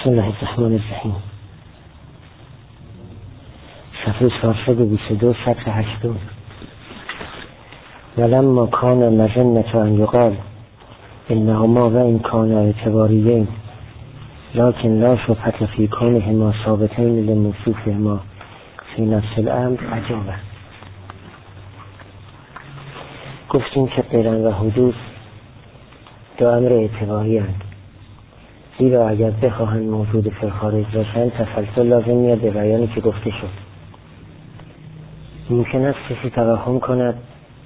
بسم الله الرحمن الرحیم. صفحه 422 سطر 80. ولما کان مظنة ان یقال انهما و این کان اعتباریین لکن لا شبهة فی کونهما ثابتین لموصوفهما فی نفس الامر عجابه. گفتیم که قرن و حدوث دو امر اعتباری هستند، زیرا اگر بخواهند موجود فی الخارج باشند تسلسل لازم میاد به بیانی که گفته شد. ممکن است کسی توهم کند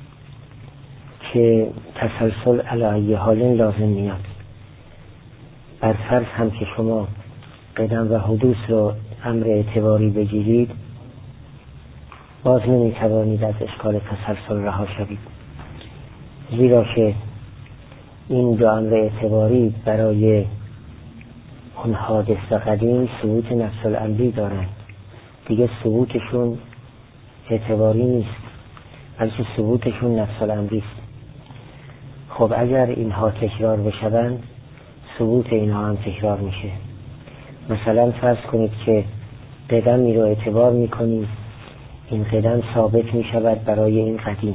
که تسلسل علی ای حال لازم میاد. بر فرض هم که شما قدم و حدوث رو امر اعتباری بگیرید، باز نمیتوانید از اشکال تسلسل رها شوید، زیرا که این دو امر اعتباری برای اون حادث و قدیم ثبوت نفس الامری دارند. دیگه ثبوتشون اعتباری نیست، بلکه ثبوتشون نفس الامری است. خب اگر اینها تکرار بشوند ثبوت اینها هم تکرار میشه. مثلا فرض کنید که قدمی رو اعتبار میکنید، این قدم ثابت میشود برای این قدیم.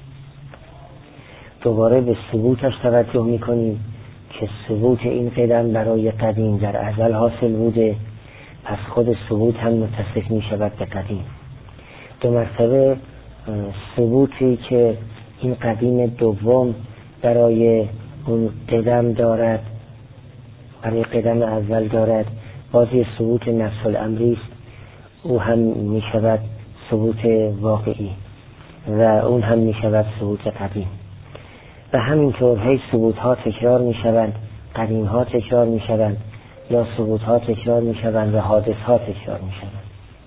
دوباره به ثبوتش توجه میکنیم که ثبوت این قدم برای قدیم در ازل حاصل بوده، پس خود ثبوت هم متصف میشود به قدیم. دو مرتبه ثبوتی که این قدیم دوم برای اون قدم دارد، برای قدم اول دارد، بازی ثبوت نفس الامری است، او هم میشود ثبوت واقعی و اون هم میشود ثبوت قدیم. و همینطور هی ثبوت ها تکرار میشوند، قدیم ها تکرار میشوند، یا ثبوت ها تکرار میشوند و حادث ها تکرار میشوند.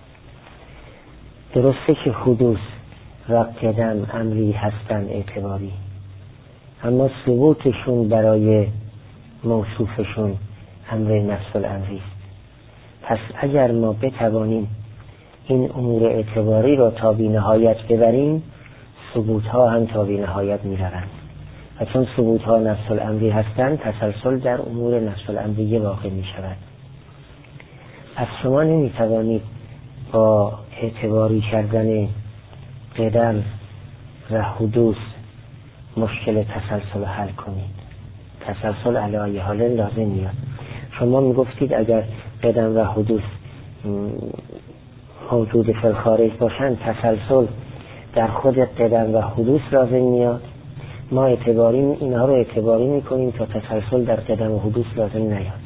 درسته که حدوث و قدم امری هستند اعتباری، اما ثبوتشون برای موصوفشون امر نفس الامری است. پس اگر ما بتوانیم این امور اعتباری را تا بی نهایت ببریم، ثبوت ها هم تا بی نهایت میروند. و چون ثبوت ها نفس الامری هستند، تسلسل در امور نفس الامری واقع می شود. پس شما نمی توانید با اعتباری کردن قدم و حدوث مشکل تسلسل حل کنید. تسلسل علی ای حال لازم میاد. شما می گفتید اگر قدم و حدوث موجود فی الخارج باشند تسلسل در خود قدم و حدوث لازم میاد. ما اینها رو اعتباری میکنیم تا تسلسل در قدم و حدوث لازم نیاد.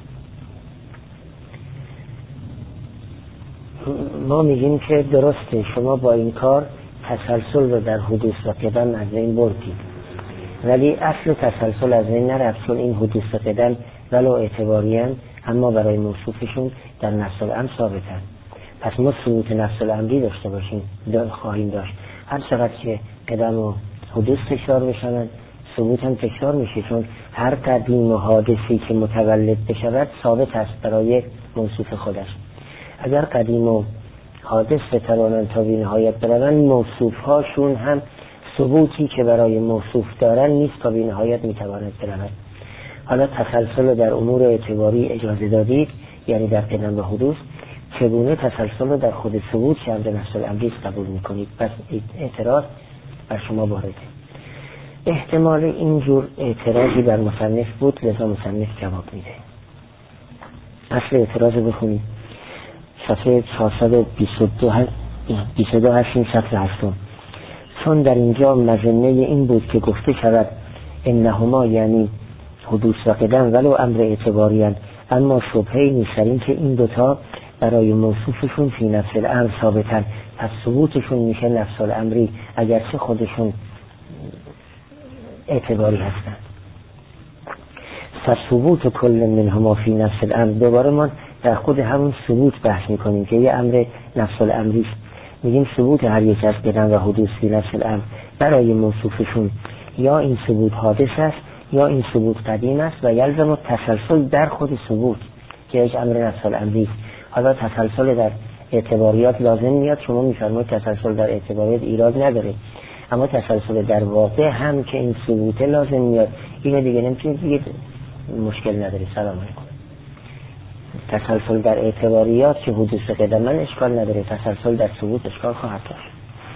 ما میگیم که درسته شما با این کار تسلسل رو در حدوث و قدم از این بردید، ولی اصل تسلسل از این نرفت، چون این حدوث و قدم ولو اعتباری هستند اما برای موصوفشون در نفس الامر ثابتند. پس ما ثبوت نفس الامری داشته باشیم، خواهیم داشت. هر چقدر که قدم و حدوث تکرار بشوند ثبوت هم تکرار میشه، چون هر قدیم و حادثی که متولد بشود ثابت است برای موصوف خودش. اگر قدیم و حادث بتوانند تا بی نهایت بروند، موصوف هاشون هم ثبوتی که برای موصوف دارن نیست تا بی نهایت میتواند برود. حالا تسلسل در امور اعتباری اجازه دادید، یعنی در قدم و حدوث، چگونه تسلسل رو در خود ثبوت که امر نفس الامری قبول میکنید؟ پس اعتراض بر شما وارده. احتمال اینجور اعتراضی بر مصنف بود، لذا مصنف جواب میده. اصل اعتراض بخونید، صفحه 422 هستیم سطر 8. چون در اینجا مظنه این بود که گفته شود انهما یعنی حدوث و قدم ولو امر اعتباری هستند، اما شبهه‌ای نیست در این که این دوتا برای موصوفشون فی نفس الامر ثابتن، پس ثبوتشون میشه نفس الامری اگرچه خودشون اعتباری هستند. فثبوت کل منهما فی نفس الامر، دوباره ما در خود همون ثبوت بحث میکنیم که یه امر نفس الامری است. میگیم ثبوت هر یک از قدم و حدوث فی نفس الامر برای موصوفشون یا این ثبوت حادث است یا این ثبوت قدیم است و یلزم تسلسل در خود ثبوت که یک امر نفس الامری است. حالا تسلسل در اعتباریات لازم میاد، شما میفرمایید تسلسل در اعتباریات ایراد نداره، اما تسلسل در واقع هم که این ثبوت لازم میاد، اینو دیگه نمیتونید بگید مشکل نداره. سلام علیکم. تسلسل در اعتباریات که حدوث قدما اشکال نداره، تسلسل در ثبوت اشکال خواهد داشت.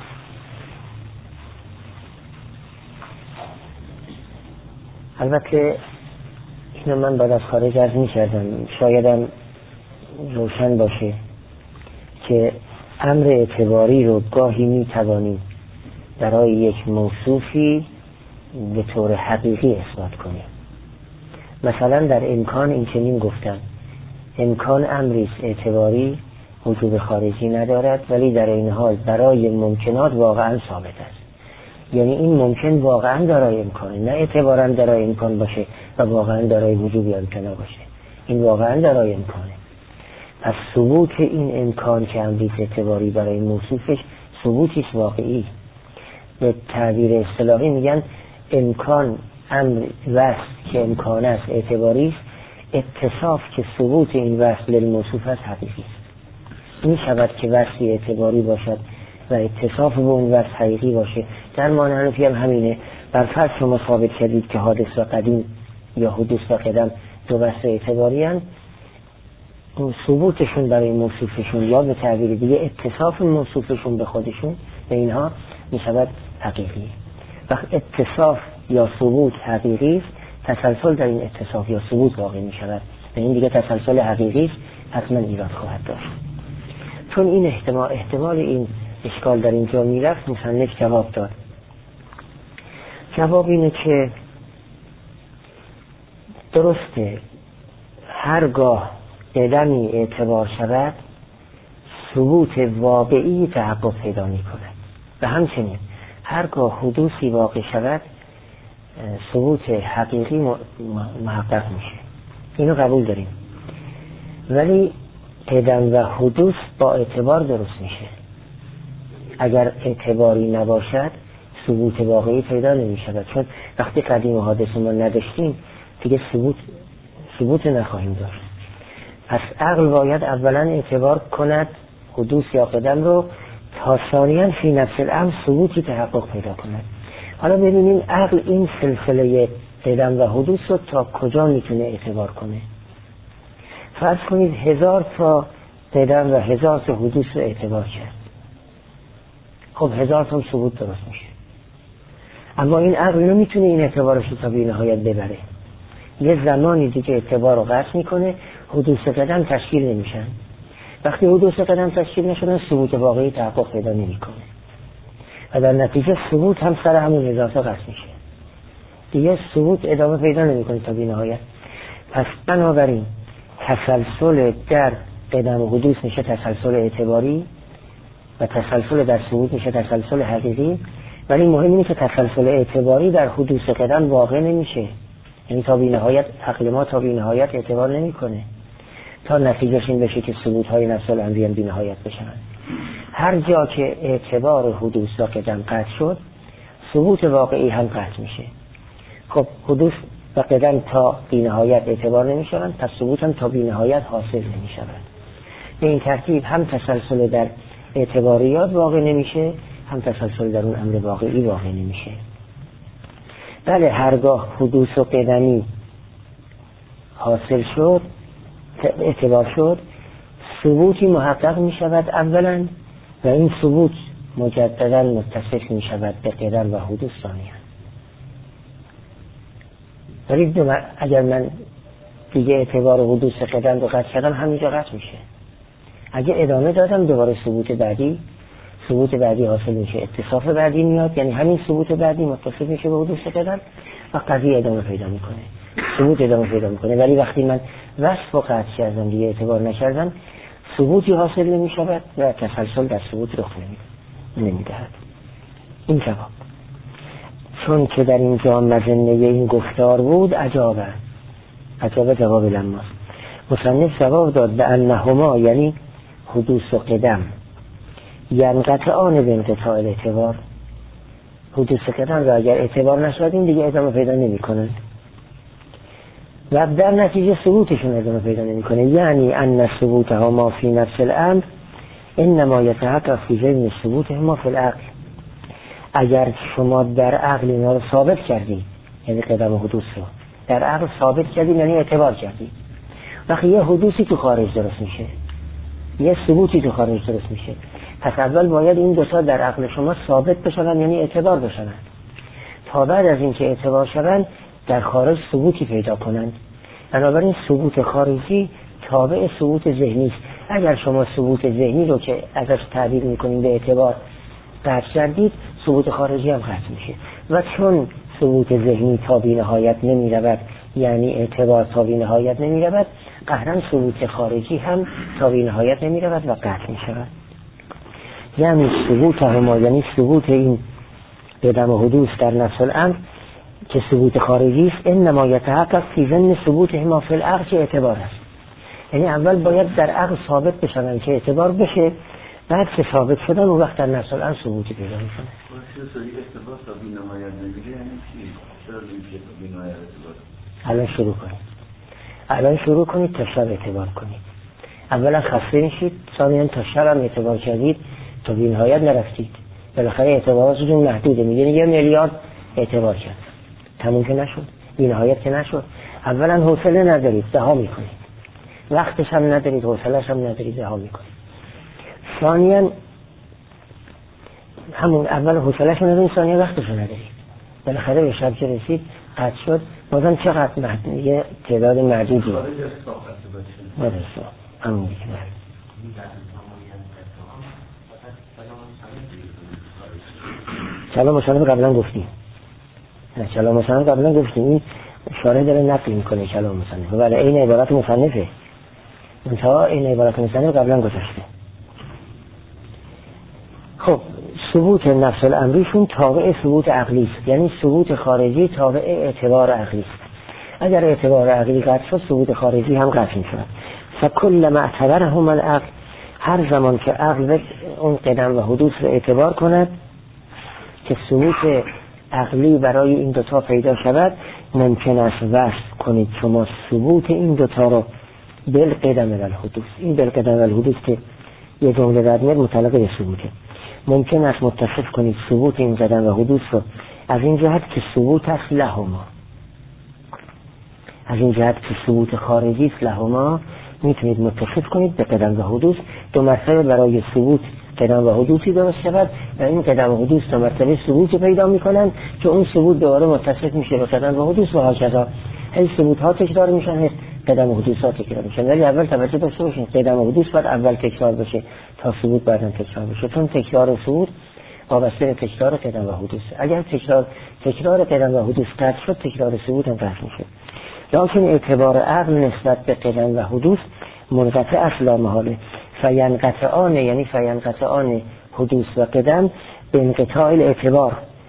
البته اینو من بعد از خارج عرض می‌کردم، شایدم روشن باشه که امر اعتباری رو گاهی می‌توانیم برای یک موصوفی به طور حقیقی اثبات کنیم. مثلا در امکان این چنین گفتن امکان امری اعتباری وجود خارجی ندارد ولی در این حال برای ممکنات واقعا ثابت است. یعنی این ممکن واقعا دارای امکانه، نه اعتبارا دارای امکان باشه و واقعا دارای وجود یا امکان باشه، این واقعا دارای امکانه. پس ثبوت این امکان که امری اعتباری برای موصوفش ثبوتی واقعی. به تعبیر اصطلاحی میگن امکان امر وصف که امکان است اعتباری است، اتصاف که ثبوت این وصف للموصوف است حقیقی است. می شود که وصفی اعتباری باشد و اتصاف به اون وصف حقیقی باشه. در معنی حنفی هم همینه. بر فرض شما ثابت کردید که حادث و قدیم یا حدوث و قدم دو وصف اعتباری هستند، ثبوتشون برای موصوفشون یا به تعبیر دیگه اتصاف موصوفشون به خودشون به اینها می شود حقیقی. وقت اتصاف یا ثبوت حقیقی است، تسلسل در این اتصاف یا ثبوت واقع می شود و این دیگه تسلسل حقیقی است، حتما ایراد خواهد داشت. چون این احتمال این اشکال در اینجا می رفت، مصنف جواب داد. جواب اینه که درسته هرگاه قدمی اعتبار شود ثبوت واقعی تحقق پیدا می کند و همچنین هرگاه حدوثی واقع شود ثبوت حقیقی محقق میشه. اینو قبول داریم. ولی قدم و حدوث با اعتبار درست میشه. اگر اعتباری نباشد ثبوت واقعی پیدا نمیشود، چون وقتی قدیم و حادث ما نداشتیم دیگه ثبوت نخواهیم داشت. پس عقل باید اولا اعتبار کند حدوث یا قدم رو تا ثانیاً فی نفس الامر ثبوتی تحقق پیدا کند. حالا ببینیم عقل این سلسله قدم و حدوث رو تا کجا میتونه اعتبار کنه. فرض کنید 1000 تا قدم و 1000 تا حدوث رو اعتبار کرد. خب 1000 تا ثبوت درست میشه. اما این عقل نمیتونه این اعتبارش رو تا بی نهایت ببره. یه زمانی دیگه اعتبار رو قطع میکنه، حدوث قدم تشکیل نمیشن. وقتی حدوث قدم تشکیل نشدن ثبوت واقعی تحقق پیدا نمیکنه و در نتیجه ثبوت هم سر همون 1000 تا قطع میشه. دیگه ثبوت ادامه پیدا نمیکنه تا بی نهایت. پس بنابراین تسلسل در قدم و حدوث میشه تسلسل اعتباری و تسلسل در ثبوت میشه تسلسل حقیقی. ولی مهم اینه که تسلسل اعتباری در حدوث قدم واقع نمیشه، یعنی تا بی نهایت عقل ما تا بی نهایت اعتبار نمیکنه تا نتیجهش این بشه که ثبوت های نفس الامری بی نهایت بشن. هر جا که اعتبار حدوث و قدم قطع شد ثبوت واقعی هم قطع میشه. خب حدوث و قدم تا بی نهایت اعتبار نمیشن، پس ثبوت هم تا بی نهایت حاصل نمیشود. به این ترتیب هم تسلسل در اعتباریات واقع نمیشه، هم تسلسل در اون امر واقعی واقع نمیشه. بله هرگاه حدوث و قدمی حاصل شد اعتبار شد ثبوتی محقق می شود اولا و این ثبوت مجددا متصف می شود به قدم و حدوث ثانیا. ولی اگر من دیگه اعتبار و حدوث قدم رو قطع کردم همینجا قطع میشه. اگه ادامه دادم دوباره ثبوت بعدی حاصل میشه، اتصاف بعدی میاد، یعنی همین ثبوت بعدی متصف میشه به حدوث قدم و قضیه ادامه پیدا میکنه، ثبوت ادامه پیدا میکنه. ولی وقتی من وصف و قطع کردم دیگه اعتبار نکردم ثبوتی حاصل نمیشود و تسلسل در ثبوت رخ نمیدهد. این جواب. چون که در اینجا مظنه این گفتار بود عجاب جواب لماست. مصنف جواب داد به انهما یعنی حدوث و قدم ینقطعان به انقطاع الاعتبار. حدوث قدم را اگر اعتبار نشدیم دیگه ادامه پیدا نمی کنند و در نتیجه ثبوتشون ادامه پیدا نمی کنه. یعنی ان ثبوتها ما فی نفس الامر انما یتحقق فی ذهن ثبوتها ما فی العقل. اگر شما در عقل اینا رو ثابت کردید، یعنی قدم و حدوث رو در عقل ثابت کردید یعنی اعتبار کردید، وقتی یه حدوثی تو خارج درست میشه، یه ثبوتی تو خارج درست میشه، پس اول باید این دوتا در عقل شما ثابت بشن، یعنی اعتبار بشن، تا بعد از اینکه اعتبار شدن در خارج ثبوتی پیدا کنند. بنابراین ثبوت خارجی تابع ثبوت ذهنی است. اگر شما ثبوت ذهنی رو که ازش تعبیر میکنید به اعتبار قطع کردید، ثبوت خارجی هم قطع میشه. و چون ثبوت ذهنی تا بی نهایت نمی رود، یعنی اعتبار تا بی نهایت نمی رود، قهرن ثبوت خارجی هم تا بی نهایت نمی رود و قطع می شود. یعنی ثبوت هما، یعنی ثبوت این قدم و حدوث در نفس الامر که ثبوت خارجی است، انما یتحقق فی ضمن ثبوت هما فی العقل که اعتبار است. یعنی اول باید در عقل ثابت بشن که اعتبار بشه، بعد که ثابت شدن اون وقت در نفس الامر ثبوتی پیدا میکنه. الان شروع کنید تا شب اعتبار کنید. اولا خسته میشید، ثانیا تا شب هم اعتبار کردید تا بی نهایت نرفتید، بالاخره اعتباراتتون محدوده. میگن 1 میلیارد اعتبار کرد، تموم که نشد، بی نهایت که نشد. اولا حوصله ندارید، دها میکنید، وقتش هم ندارید، حوصله‌اش هم ندارید، دها میکنید. ثانیا همون اول حوصله‌اش ندارید، ثانیا وقتش ندارید، بالاخره به شب که رسید قطع شد. بازم چقدر محدود، یه تعداد محدودی درسته همون دیگه. سلام مصنف قبلا گفتیم، نه سلام مصنف قبلا گفتیم، این اشاره داره نقل میکنه کلام مصنف، ولی این عبارت مصنفه، منتها این عبارت مصنف قبلا گذشته. خب ثبوت نفس الامریشون تابع ثبوت عقلی است، یعنی ثبوت خارجی تابع اعتبار عقلی است. اگر اعتبار عقلی قطع شد، ثبوت خارجی هم قطع میشود. فکل ما اعتبرهم العقل، هر زمان که عقل اون قدم و حدوث رو اعتبار کند که ثبوت عقلی برای این دوتا پیدا شود، ممکن است وصف کنید شما ثبوت این دوتا رو بالقدم و الحدوث. این بالقدم و الحدوث که یه جمله در میاد متعلق به ثبوته. ممکن است متصف کنید ثبوت این قدم و حدوث رو از این جهت که ثبوت است لهما، از این جهت که ثبوت خارجی است لهما، میتونید متصف کنید به قدم و حدوث. دو مرتبه برای ثبوت قدم و حدوثی درست شود و این قدم و حدوث دو مرتبه ثبوتی پیدا میکنن که اون ثبوت دوباره متصف میشه به قدم و حدوث و هاکذا. هی ثبوت ها تکرار میشن، هی قدم و حدوث ها تکرار میشن. ولی اول توجه داشته باشین قدم و حدوث باید اول تکرار بشه تا ثبوت بعداً تکرار بشه، چون تکرار و ثبوت وابسته به تکرار قدم و حدوث. اگر تکرار قدم و حدوث قطع شد، تکرار ثبوت هم قطع میشه. لکن اعتبار عقل نسبت به قدم و حدوث منقطع است لا محاله. فینقطعان، یعنی فینقطعان حدوث و قدم به انقطاع الاعتبار.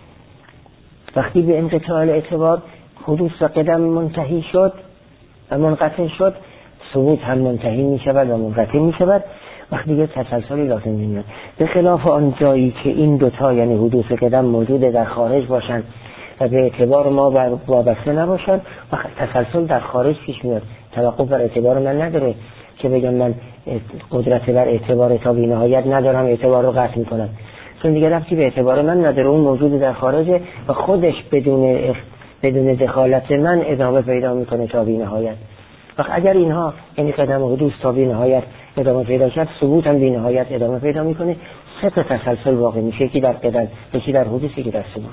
وقتی به انقطاع الاعتبار حدوث و قدم منتهی شد و منقطع شد، ثبوت هم منتهی می شود و منقطع می شود. وقتی دیگه تسلسلی لازم نمیاد. به خلاف آن جایی که این دوتا یعنی حدوث قدم موجود در خارج باشند و به اعتبار ما وابسته نباشند، وقت تسلسل در خارج پیش میاد. توقف بر اعتبار من نداره که بگم من قدرت بر اعتبار تا بی نهایت ندارم، اعتبار رو قطع میکنم، چون دیگه ربطی به اعتبار من نداره، اون موجود در خارجه و خودش بدون دخالت من ادامه پیدا میکنه تا بی نهایت. وقت اگر اینها یعنی قدم و حدوث تا بی نهایت ادامه پیدا کرد، ثبوت هم بی نهایت ادامه پیدا میکنه، سه تا تسلسل واقع میشه، یکی در قدم، یکی در حدوث، یکی در ثبوت.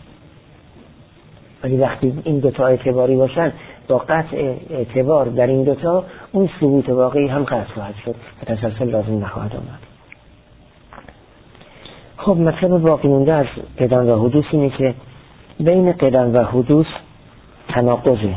ولی وقتی این دوتا اعتباری باشن، با قطع اعتبار در این دوتا، اون ثبوت واقعی هم قطع خواهد شد و تسلسل لازم نخواهد آمد. خب مطلب باقی مونده از قدم و حدوث اینه که بین قدم و حدوث تناقضه.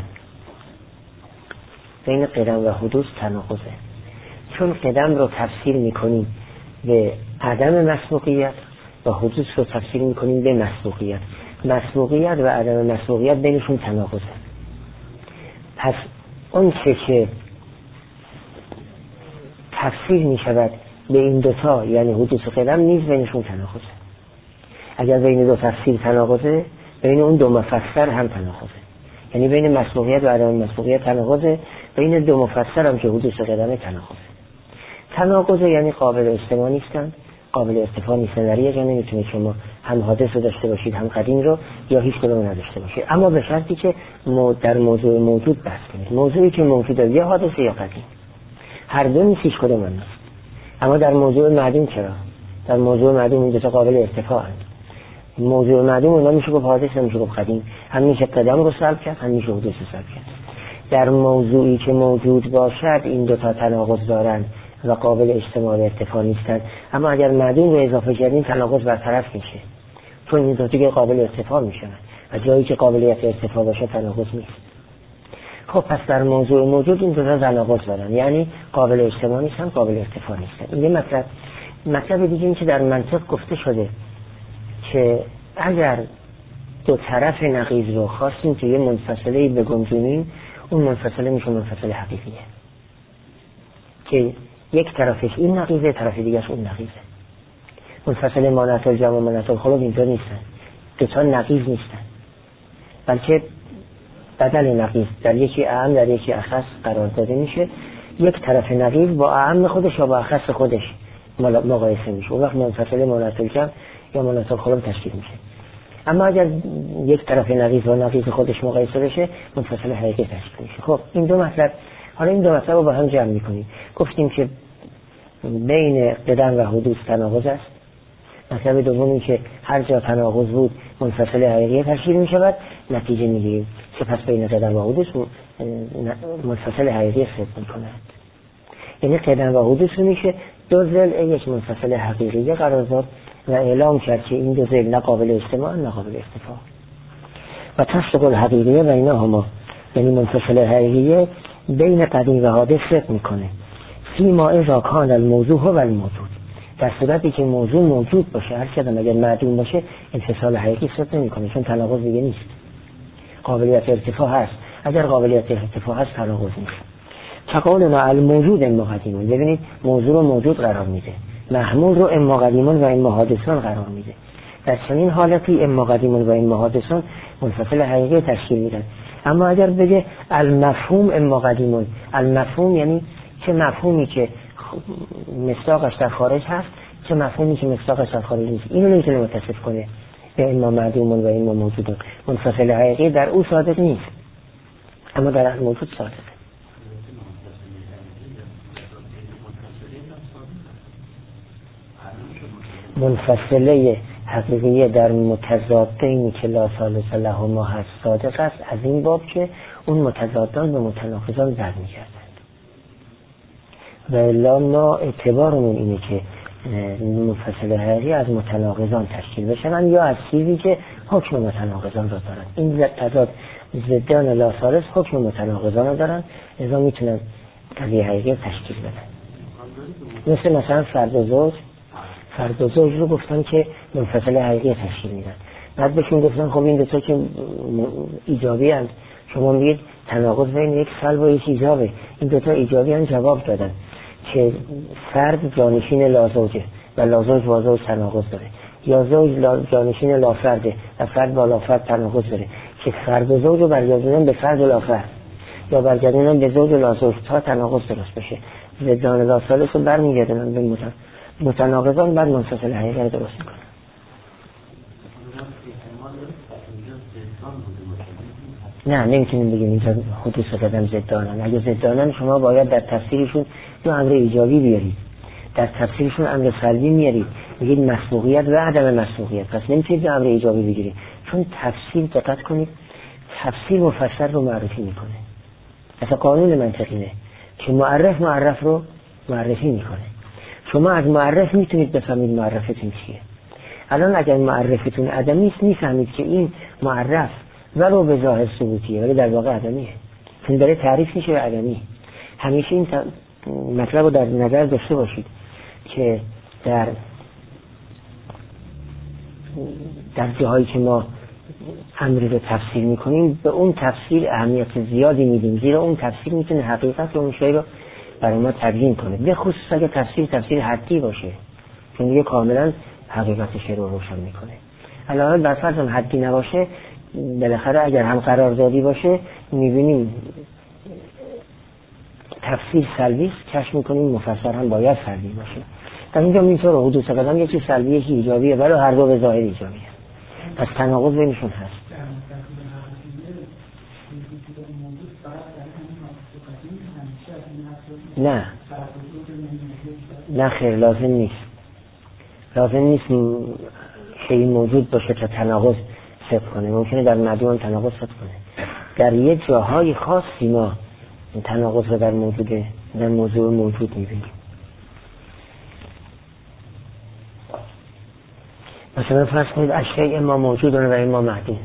بین قدم و حدوث تناقضه، چون قدم رو تفسیر میکنیم به عدم مسبوقیت و حدوث رو تفسیر میکنیم به مسبوقیت. مسبوقیت و عدم مسبوقیت بینشون تناقضه. پس اون که تفسیر میشود به این دوتا یعنی حدوث و قدم نیز بینشون تناقضه. اگر بین دو تفسیر تناقضه، بین اون دو مفسر هم تناقضه. یعنی بین مسبوقیت و عدم مسبوقیت تناقضه، بین دو مفسر هم که حدوث و قدم تناقضه. تناقضه یعنی قابل استماع نیستن، قابل ارتفاع نیستن. در یه جا نمیتونه شما هم حادث رو داشته باشید هم قدیم رو، یا هیچ کدوم نداشته باشید، اما به شرطی که در موضوع موجود بحث کنید. موضوعی که موجوده یا حادث یا قدیم، هر دو نیست، هیچ کدوم نیست. اما در موضوع معدوم چرا؟ در موضوع معدوم این دو تا قابل ارتفاعند. موضوع معدوم اونا میشه گفت حادث، نمیشه گفت قدیم، هم میشه قدم رو سلب کرد، هم میشه حدوث رو سلب کرد. در موضوعی که موجود باشد این دو تا تناقض دارن و قابل اجتماع ارتفاع نیستن، اما اگر معدوم رو اضافه کردیم تناقض برطرف میشه، چون این دو تا قابل ارتفاع میشن و جایی که قابلیت ارتفاع باشه تناقض نیست. خب پس در موضوع موجود این دو تا تناقض دارن، یعنی قابل اجتماع نیستن، قابل ارتفاع نیستن. این یه مطلب دیگه این که در منطق گفته شده که اگر دو طرف نقیض رو خواستیم که یه منفصله بگنجونیم، اون منفصله میشه منفصله حقیقیه که یک طرفش این نقیضه، طرف دیگهش اون نقیضه. منفصله مانعت الجمع و مانعت الخلو اینطور نیستن، دو تا نقیض نیستن، بلکه بدل نقیض در یکی اعم در یکی اخص قرار داده میشه. یک طرف نقیض با اعم خودش یا با اخص خودش مقایسه میشه، اون وقت منفصله مانعت الجمع یا مانعت الخلو تشکیل میشه. اما اگر یک طرف نقیض و نقیض خودش مقایسه بشه منفصله حقیقی تشکیل میشه. خب این دو مطلب، حالا این دو مطلب رو با هم جمع میکنیم. گفتیم که بین قدم و حدوث تناقض است. مطلب دوم این که هر جا تناقض بود منفصله حقیقی تشکیل میشود. نتیجه میگیریم که پس بین قدم و حدوث منفصله حقیقی صدق میکند. یعنی قدم و حدوث میشه دو ضلع یک منفصله حقیقی قرار داد و اعلام کرد که این دو ضلع نه قابل اجتماع نه قابل ارتفاع. و تصدیق الحقیقیه بینهما، یعنی منفصله حقیقیه بین قدیم و حادث صدق میکنه. فیما اذا کان الموضوع و الموجود، در صورتی که موضوع موجود باشه، هر چقدر اگر معدوم باشه انفصال حقیقی صدق نمیکنه، چون تناقض دیگه نیست. قابلیت ارتفاع هست، اگر قابلیت ارتفاع هست تناقض نیست. تقال مع الموجود اما قدیمون، ببینید موضوع رو موجود قرار میده، محمول رو اما قدیمون و اما حادثون قرار میده. در چنین حالتی اما قدیمون و اما حادثون منفصل حقیقی تشکیل میدن. اما اگر بگه المفهوم اما قدیمون، المفهوم یعنی چه مفهومی که مصداقش در خارج هست، چه مفهومی که مصداقش در خارج نیست، اینو نمیتونه متصف کنه به اما معدومون و اما موجودون. منفصل حقیقی در او صادق نیست، اما در موجود صادقه. منفصله حقیقیه در متضادینی که لا ثالث لهما هست صادق است، از این باب که اون متضادان به متناقضان ضد می‌کردند. و الا ما اعتبارمون اینه که منفصله حقیقی از متناقضان تشکیل بشن یا از چیزی که حکم متناقضان رو دارن. این تضاد ضدان لا ثالث حکم متناقضان رو دارن، لذا میتونن قضیه حقیقی تشکیل بدن. مثلا فرد و زوج رو گفتن که منفصل حقیقی تشکیل میدن، بعد بهشون گفتن خب این دوتا که ایجابی هست، شما میگید تناقض بین یک سلب و یک ایجابه، این دوتا ایجابی هم جواب دادن که فرد جانشین لازوجه و لازوج با زوج تناقض داره، یا زوج جانشین لافرده و فرد با لافرد تناقض داره، که فرد و زوج رو برگردونن به فرد و لافرد یا برگردونن به زوج و لازوج تا تناقض درست بشه. ضدان لا ثالث رو برمیگردونن به متناقضان، بعد منفصل حقیقی رو درست میکنن. نه نمیتونیم بگیم اینجا حدوث قدم ضدانن. اگه ضدانن شما باید در تفسیرشون یا امر ایجابی بیارید، در تفسیرشون امر سلبی میارید، بگید مسبوقیت و عدم مسبوقیت، پس نمیتونید امر ایجابی بگیرید، چون تفسیر دقت کنید تفسیر مفسر رو معرفی میکنه. اصلا قانون منطقینه که معرف رو معرفی میکنه. شما از معرف میتونید بفهمید معرفتون چیه. الان اگر معرفتون عدمی است میفهمید که این معرف ولو به ظاهر ثبوتیه ولی در واقع عدمیه، چون داره تعریف میشه به عدمی. همیشه این مطلب رو در نظر داشته باشید که در جاهایی که ما امری رو تفسیر میکنیم به اون تفسیر اهمیت زیادی میدیم، زیرا اون تفسیر میتونه حقیقت و اون شی رو برای ما تبیین کنه، به خصوص اگه تفسیر حدی باشه، چون دیگه کاملا حقیقت شی رو روشن میکنه. علاوه بر فرض حدی نباشه، بالاخره اگر هم قراردادی باشه میبینیم تفسیر سلبی است، کشف میکنیم مفسر هم باید سلبی باشه. در اینجا اینطور حدوث قدم یکی سلبی یکی ایجابیه، ولی هر دو به ظاهر ایجابیه. پس تناقض بینشون هست. نه خیر، لازم نیست که این موجود باشه تا تناقض ثبت کنه. ممکنه در معدوم تناقض ثبت کنه، در یه جاهای خاصی ما این تناقض رو در موضوع موجود میبینیم. مثلا فرض کنید اشیاء ما موجود و ما معدوم.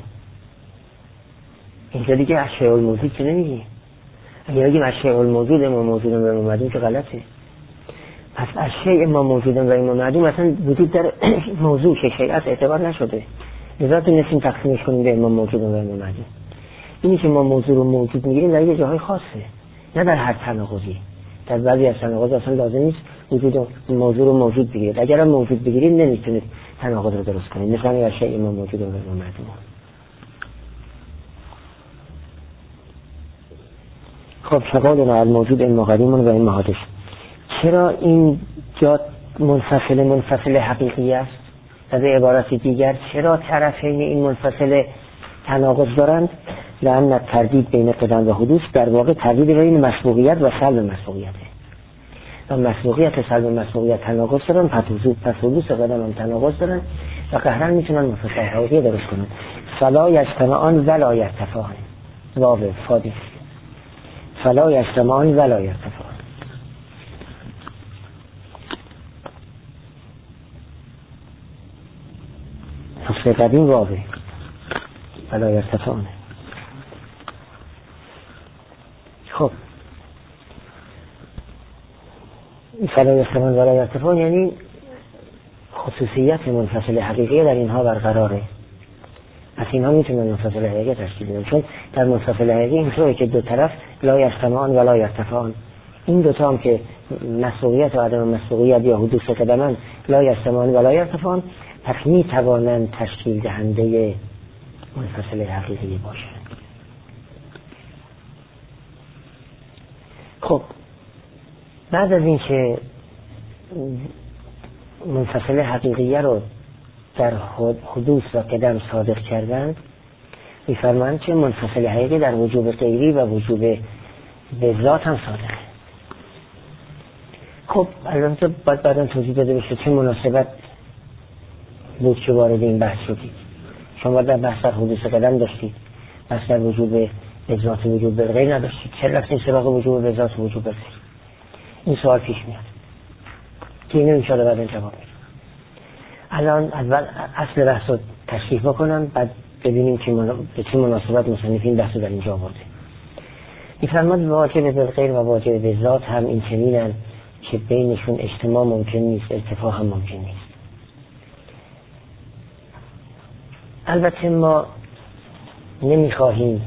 اینجا دیگه اشیاء الموجود که نمیگیم. اگر بگیم اشیاء الموجود ما موجود و ما معدوم که غلطه. پس اشیاء ما موجود و ما معدوم مثلا وجود در موضوع که شیء اعتبار نشده، لذا تونستیم تقسیمش کنیم به ما موجود و ما معدوم. اینی که ما موضوع رو موجود میگیریم در یه جاهای خاصه، نه در هر تناقضی. در بعضی از تناقض اصلا لازم نیست وجود موضوع رو موجود بگیرید. اگر هم موجود بگیرید نمیتونید تناقض رو درست کنید. مثلا اشیاء ما موجود و ما معدوم. خب شقادنا الموجود اما قدیم و اما حادث. چرا این جا منفصل حقیقی است؟ و به عبارت دیگر چرا طرفین این منفصل تناقض دارند؟ لأن تردید بین قدم و حدوث در واقع تردید بین مسبوقیت و سلب مسبوقیته. و مسبوقیت سلب مسبوقیت تناقض دارن، پس حدوث قدم هم تناقض دارن و قهرن میتونن منفصل حقیقی درست کنن. فلا یجتمعان ولا یرتفعان. واو فادی. فلا یجتمعان ولا یرتفعان. حفظ قدیم واضح ولا یرتفعان. خب فلا یجتمعان ولا یرتفعان یعنی خصوصیت منفصل حقیقی در اینها برقراره. از اینها میتونن منفصل حقیقی تشکیل بدن، چون در منفصل حقیقی اینطوره که دو طرف لا یجتمعان ولا یرتفعان. این دوتا هم که مسبوقیت و عدم مسبوقیت یا حدوث قدمن لا یجتمعان ولا یرتفعان، پس میتوانند تشکیل دهنده منفصل حقیقی باشند. خب بعد از این که منفصل حقیقیه رو در حدوث و قدم صادق کردند، می‌فرمایند که منفصل حقیقی در وجوب غیری و وجوب به ذات هم صادقه. خب البته بعداً توضیح داده بشه چه مناسبت بود که وارد این بحث شدید. شما در بحث در حدوث قدم داشتید، بحث در وجوب به ذات و وجوب به غیر نداشتید. چه رفتید سراغ وجوب به ذات و وجوب به غیر؟ این سوال پیش میاد که اینو انشاءالله بعد جواب میدم. الان اول اصل بحث رو تشریح بکنم، بعد ببینیم که به چه مناسبت مصنفین بحث رو در اینجا آورده. می‌فرماد واجب به غیر و واجب به ذات هم این چنینن که بینشون اجتماع ممکن نیست، ارتفاع هم ممکن نیست. البته ما نمیخواهیم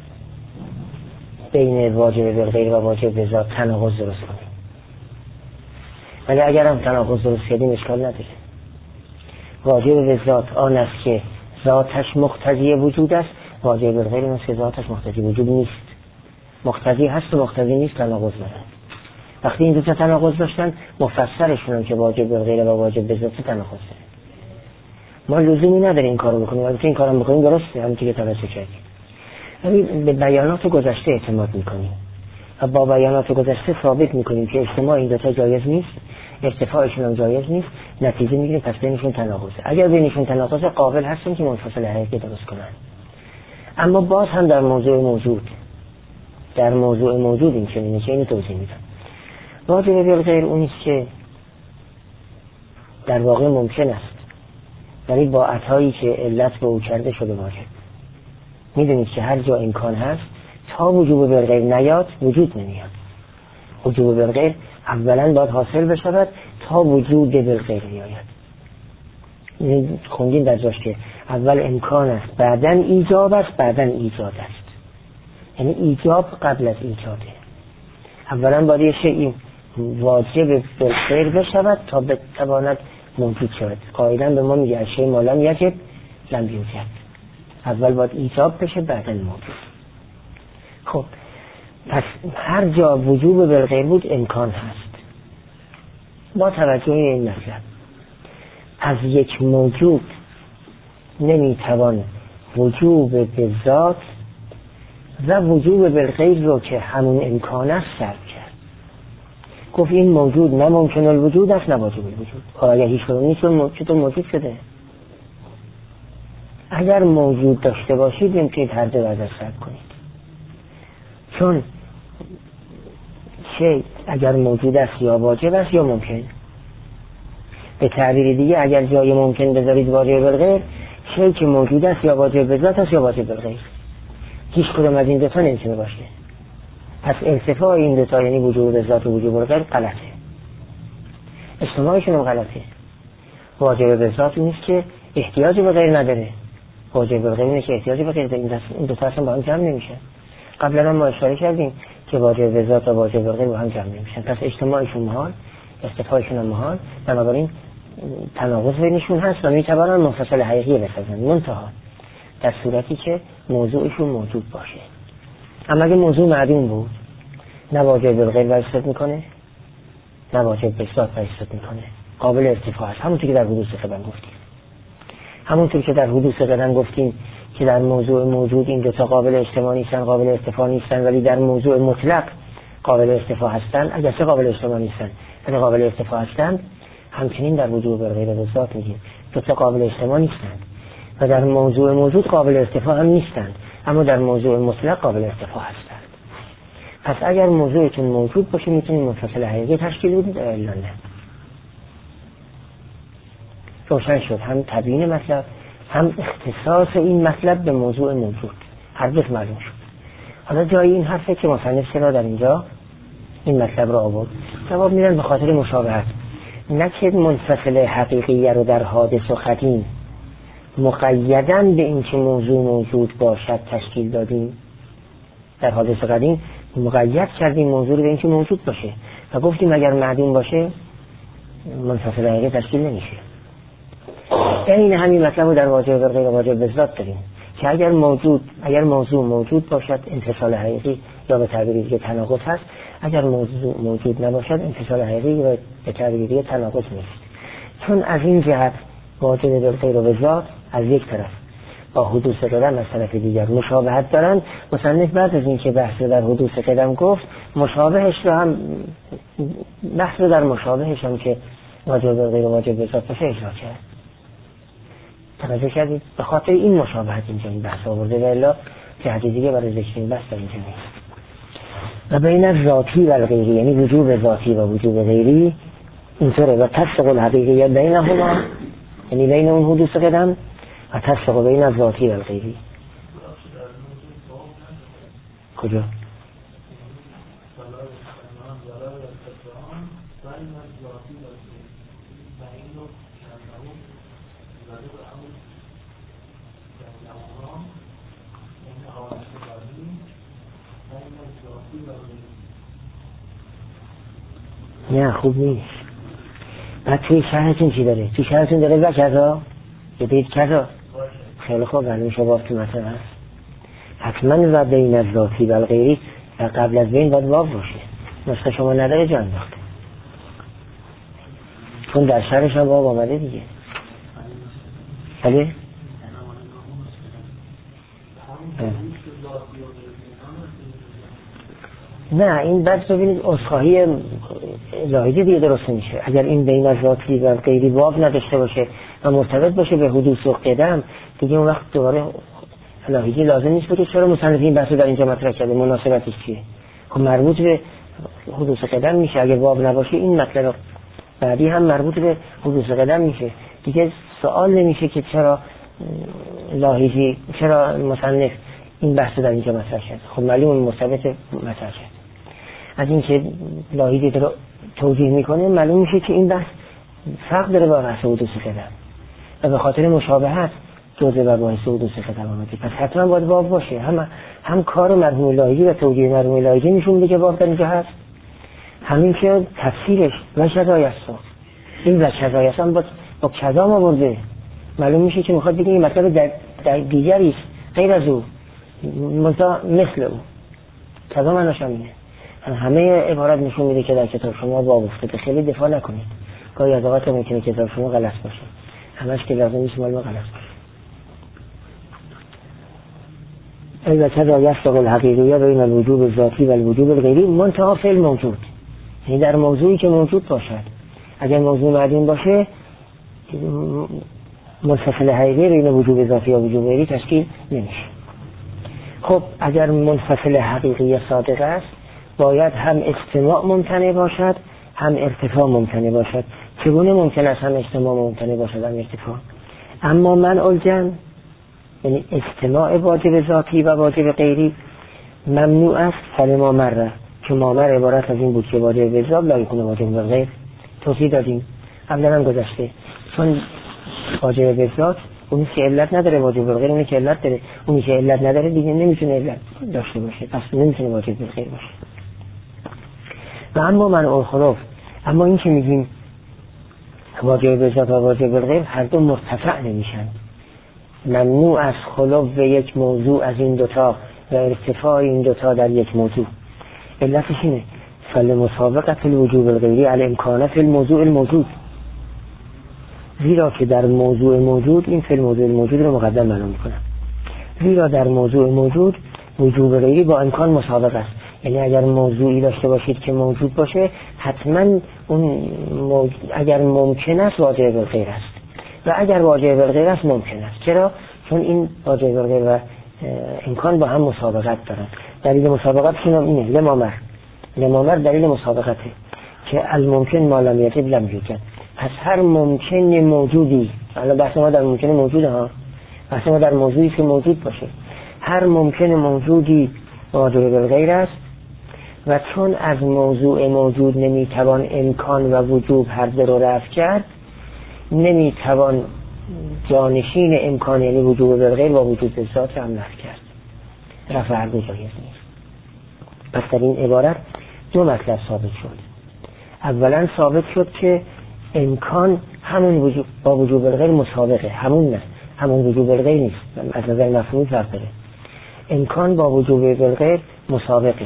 بین واجب به غیر و واجب به ذات تناقض درست کنیم، ولی اگر هم تناقض درست کردیم اشکال نداره. واجب به ذات آن است که ذاتش مقتضی وجود است، واجب به غیر است که ذاتش مقتضی وجود نیست. مقتضی هست و مقتضی نیست تناقض دارن. وقتی این دو تا تناقض داشتن مفسرشون هم که واجب به غیر و واجب به ذات تناقض داره. ما لزومی نداره این کارو بکنیم، البته این کارو بکنیم درسته، همون که توجه کردیم، ولی به بیانات گذشته اعتماد میکنیم و با بیانات گذشته ثابت میکنیم که اجتماع این دو تا جایز نیست، ارتفاعشون هم جایز نیست، نتیجه میگیریم پس بینشون تناقضه. اگر بینشون تناقضه قابل هستن که منفصل حقیقی درست کنن. اما باز هم در موضوع موجود این چنینه که اینو توضیح میدم. واجب به غیر اونیست که در واقع ممکن است ولی با عطایی که علت به او کرده شده واجب. میدونید که هر جا امکان هست تا وجوب به غیر نیاد وجود نمیاد. وجوب به غیر اولا باید حاصل بشود تا وجود به غیر نیاید. خوندین در جاش که اول امکان است، بعداً ایجاب است، بعداً ایجاد است. یعنی ایجاب قبل از ایجاده. اولا باید یه شیء واجب به غیر بشود تا بتواند موجود شود. قاعداً به ما میگه شیء ما لم یجب لم یوجد. اول باید ایجاب بشه بعداً موجود. خب پس هر جا وجوب بالغیر بود امکان هست. با توجه این مطلب از یک موجود نمیتوان وجوب به ذات و وجوب بالغیر رو که همون امکان است سلب کرد. گفت این موجود نه ممکن الوجود است نه واجب الوجود. اگر هیچ کدوم نیست چطور موجود شده؟ اگر موجود داشته باشید میتونید هر دو از سلب کنید، چون شی اگر موجود است یا واجب است یا ممکن. به تعبیر دیگه اگر جای ممکن بذارید واجب بالغیر، شی که موجود است یا واجب به ذات است یا واجب بالغیر. هیچ کدوم از این دو تا نمیتونه باشه. پس ارتفاع این دو تا یعنی وجود به ذات و وجود بالغیر غلطه. اجتماعشون هم غلطه. واجب به ذات نیست که احتیاجی به غیر نداره. واجب بالغیر نیست که احتیاجی به غیر داره. این دو تا اصلا با هم جمع نمیشن. قبلا ما اشاره کردیم که واجب به ذات و واجب بالغیر با هم جمع نمیشن. پس اجتماعشون محال، ارتفاعشون هم محال. بنابراین تناقض بینشون هست و میتوانن منفصل حقیقی بسازن، منتها در صورتی که موضوعشون موجود باشه. اما اگه موضوع معدوم بود، نه واجب بالغیر وجود میکنه نه واجب به ذات وجود میکنه، قابل ارتفاع است. همونطور که در حدوث قدم گفتیم، همونطور که در حدوث قدم گفتیم که در موضوع موجود این دو تا قابل اجتماع نیستن، قابل ارتفاع نیستن، ولی در موضوع مطلق قابل ارتفاع هستن. اگر چه قابل اجتماع نیستن ولی قابل ارتفاع هستن، همچنین در وجود بالغیر به ذات میگیم دو تا قابل اجتماع نیستن و در موضوع موجود قابل ارتفاع هم نیستند، اما در موضوع مطلق قابل ارتفاع هستند. پس اگر موضوعتون موجود باشه میتونید منفصل حقیقی تشکیل بدید الا نه. روشن شد هم تبیین مطلب هم اختصاص این مطلب به موضوع موجود، هر دو معلوم شد. حالا جای این حرفه که مصنف چرا در اینجا این مطلب را آورد؟ جواب میدن به خاطر مشابهت. نه که منفصل حقیقی رو در حادث و قدیم مقیداً به این که موضوع موجود باشد تشکیل دادیم. در حادث قدیم مقید کردیم موضوع رو به این که موجود باشه و گفتیم اگر معدوم باشه منفصل حقیقی تشکیل نمیشه. این همین مطلب رو در واجب و غیر واجب به ذات داریم که اگر موضوع موجود باشد انفصال حقیقی یا به تعبیر دیگه تناقض هست، اگر موضوع موجود نباشد انفصال حقیقی یا به تعبیر دیگه تناقض نیست. چون از این جهت واجب و غیر و ذات از یک طرف با حدوث قدم از طرف دیگر مشابهت دارند. مصنف بعد از این که بحث در حدوث قدم گفت، مشابهش رو هم بحث در مشابهش هم که واجب و غیر واجب به ذات باشه اجرا کرد. توجه کردید؟ به خاطر این مشابهت اینجا این بحث آورده و الا جهت دیگه برای ذکر این بحث اینجا نیست. و بین ذاتی و غیری یعنی وجوب ذاتی و وجوب غیری اینطوره و تصدق الحقیقیت بینهما یعنی بین اون حدوث قدم و تصدق بین الذاتی و الغیری. کجا؟ نه خوب نیست. بعد توی شهرتون چی داره؟ توی شهرتون داره و کذا؟ یا دید کذا؟ خیلی خوب برمی شباب تو مثل هست حتما و بین از ذاتی و الغیری و قبل از بین باید واو باشه. نسخه شما نداره جا انداخته، چون در شهرش هم واو آمده دیگه. ولی؟ نه این بعد ببینید اصخاهی لاحیدی دیگه درست میشه. اگر این بین از ذاتی و غیری واو نداشته باشه و مرتبط باشه به حدوث و قدم، دیگه اون وقت دوباره لاحیدی لازم نیست بگه چرا مصنف این بحثو در اینجا مطرح کرده، مناسبتش چیه؟ خب مربوط به حدوث قدم میشه. اگر واو نباشه این مطلب بعدی هم مربوط به حدوث قدم میشه. دیگه سوال نمیشه که چرا لاحیدی، چرا مصنف این بحثو در اینجا مطرح کرده. خب معلومه مرتبط مطرح کرده. از این که لاحیدی رو توضیح میکنه معلوم میشه که این بحث فرق داره با بحث حدوث قدم و به خاطر مشابهت جزء بر باعث حدوث قدم آمده. پس حتما باید واو باشه. هم کار مرحوم لاحیدی و توجیه مرحوم لاحیدی نشون میده که واو در اینجا هست، همین که تفسیرش و شذایستا این و شذایستا هم با کذا آورده. معلوم میشه که میخواد بگه این مطلب در دیگری است غیر از او، مثل او. کذا معناش همینه. همه عبارت نشون میده که در کتاب شما واو افتاده. خیلی دفاع نکنید. گاهی از اوقات ممکنه کتاب شما غلط باشه، همش که لازم نیست مال ما غلط باشه. البته را یصدق الحقیقیه بین الوجوب الذاتی و الوجوب الغیری منتها فی الموجود، یعنی در موضوعی که موجود باشد. اگر موضوع معدوم باشه منفصل حقیقی بین وجوب ذاتی و وجوب غیری تشکیل نمیشه. خب اگر منفصل حقیقی صادق است باید هم استماع ممتنع باشد هم ارتفاع ممتنع باشد. چگونه ممکن است هم استماع ممتنع باشد هم ارتفاع؟ اما من الجن، یعنی استماع واجب ذاتی و واجب غیری ممنوع است فلما مره، که مامر عبارت از این بود که واجب ذات لا یکون واجب غیر. توضیح دادیم قبلا هم گذشته، چون واجب ذات اونی که علت نداره، واجب غیر اونی که علت داره، اونی که علت نداره دیگه نمیتونه علت داشته باشه، پس نمیتونه واجب غیر باشه. و اما من الخلاف، اما این که میگیم واجب ذات و واجب غیر هر دو مرتفع نمیشن، ممنوع از خلو به یک موضوع از این دوتا و ارتفاع این دوتا در یک موضوع. علتش اینه فلمسابقة الوجوب الغیری علی امکانه فی الموضوع الموجود، زیرا که در موضوع موجود، این فی الموضوع الموجود رو مقدم معلوم میکنم، زیرا در موضوع موجود وجوب غیری با امکان مسابق است. یعنی اگر موضوعی داشته باشید که موجود باشه حتما اون اگر ممکن است واجب غیر است و اگر واجب غیر است ممکن است. چرا؟ چون این واجب غیر و امکان با هم مسابقت دارن. دلیل مسابقتشون هم اینه، لمامر دلیل مسابقته که الممکن ما لم یجب لم یوجد. پس هر ممکن موجودی، حالا بحث ما در ممکن موجوده ها، بحث ما در موضوعی که موجود باشه، هر ممکن موجودی واجب غیر است و چون از موضوع موجود نمیتوان امکان و وجوب هر دو رو رفع کرد، نمیتوان جانشین امکان یعنی وجوب غیر با وجود ذات هم نفی کرد، رفع هر دو جایز نیست. پس در این عبارت دو مطلب ثابت شد. اولا ثابت شد که امکان همون وجوب با وجوب غیر مسابقه، همون وجوب غیر نیست، از نظر مفهومی فرق داره. امکان با وجوب غیر مسابقه،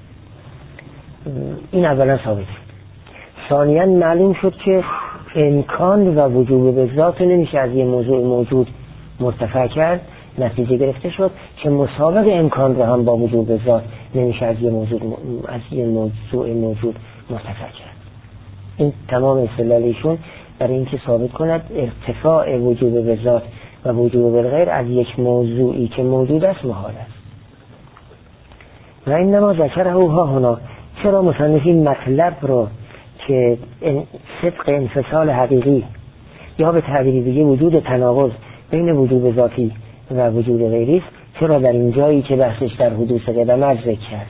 این اولا ثابت شد. ثانیاً معلوم شد که امکان و وجوب ذات نمیشه از یه موضوع موجود مرتفع کرد، نتیجه گرفته شد که مسابق امکان رو هم با وجوب ذات نمیشه از یه موضوع موجود مرتفع کرد. این تمام استدلالشون برای اینکه ثابت کند ارتفاع وجوب ذات و وجوب غیر از یک موضوعی که موجود است محال است. و اینما ذکره ها هنا، چرا مصنف این مطلب رو که صدق انفصال حقیقی یا به تعبیر دیگه وجود تناقض بین وجوب ذاتی و وجود غیری است، چرا در این جایی که بحثش در حدوث قدم ذکر کرد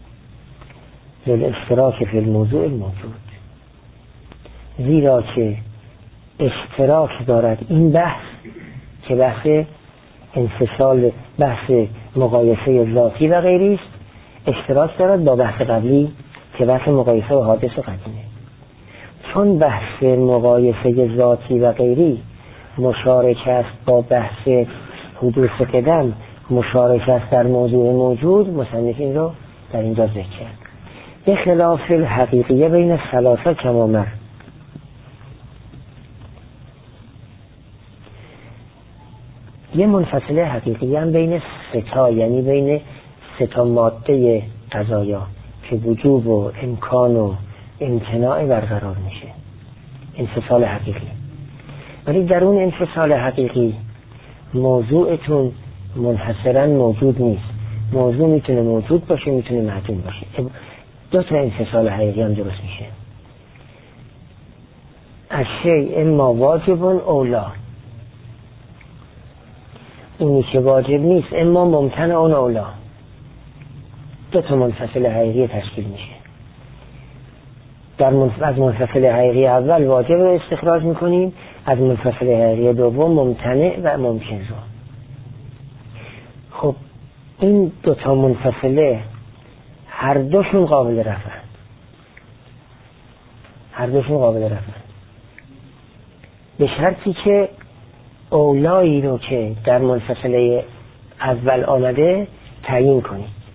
للاشتراک فی الموضوع الموجود، زیرا که اشتراک دارد این بحث که بحث انفصال، بحث مقایسه ذاتی و غیری است، اشتراک دارد با بحث قبلی که بحث مقایسه و حادث قدیمه. چون بحث مقایسه ذاتی و غیری مشارک است با بحث حدوث قدم، مشارک است در موضوع موجود، مصنف این رو در اینجا ذکر کرد. به خلاف الحقیقیه بین ثلاثه کمامر، یه منفصله حقیقی هم بین ستا، یعنی بین ستا ماده قضایا که وجوب و امکان و امتناع برقرار میشه، انفصال حقیقی. ولی در اون انفصال حقیقی موضوعتون منحصرا موجود نیست، موضوع میتونه موجود باشه میتونه معدوم باشه. دو تا انفصال حقیقی هم درست میشه. الشیء اما واجب اولا، اونی که واجب نیست اما ممتن اون اولا. دو تا منفصل حقیقی تشکیل میشه. از منفصل حقیقی اول واجب رو استخراج میکنیم، از منفصل حقیقی دوم ممتنع و ممکن رو. خب این دو تا منفصله هر دوشون قابل رفعن، به شرطی که اولایی رو که در منفصله اول آمده تعیین کنید.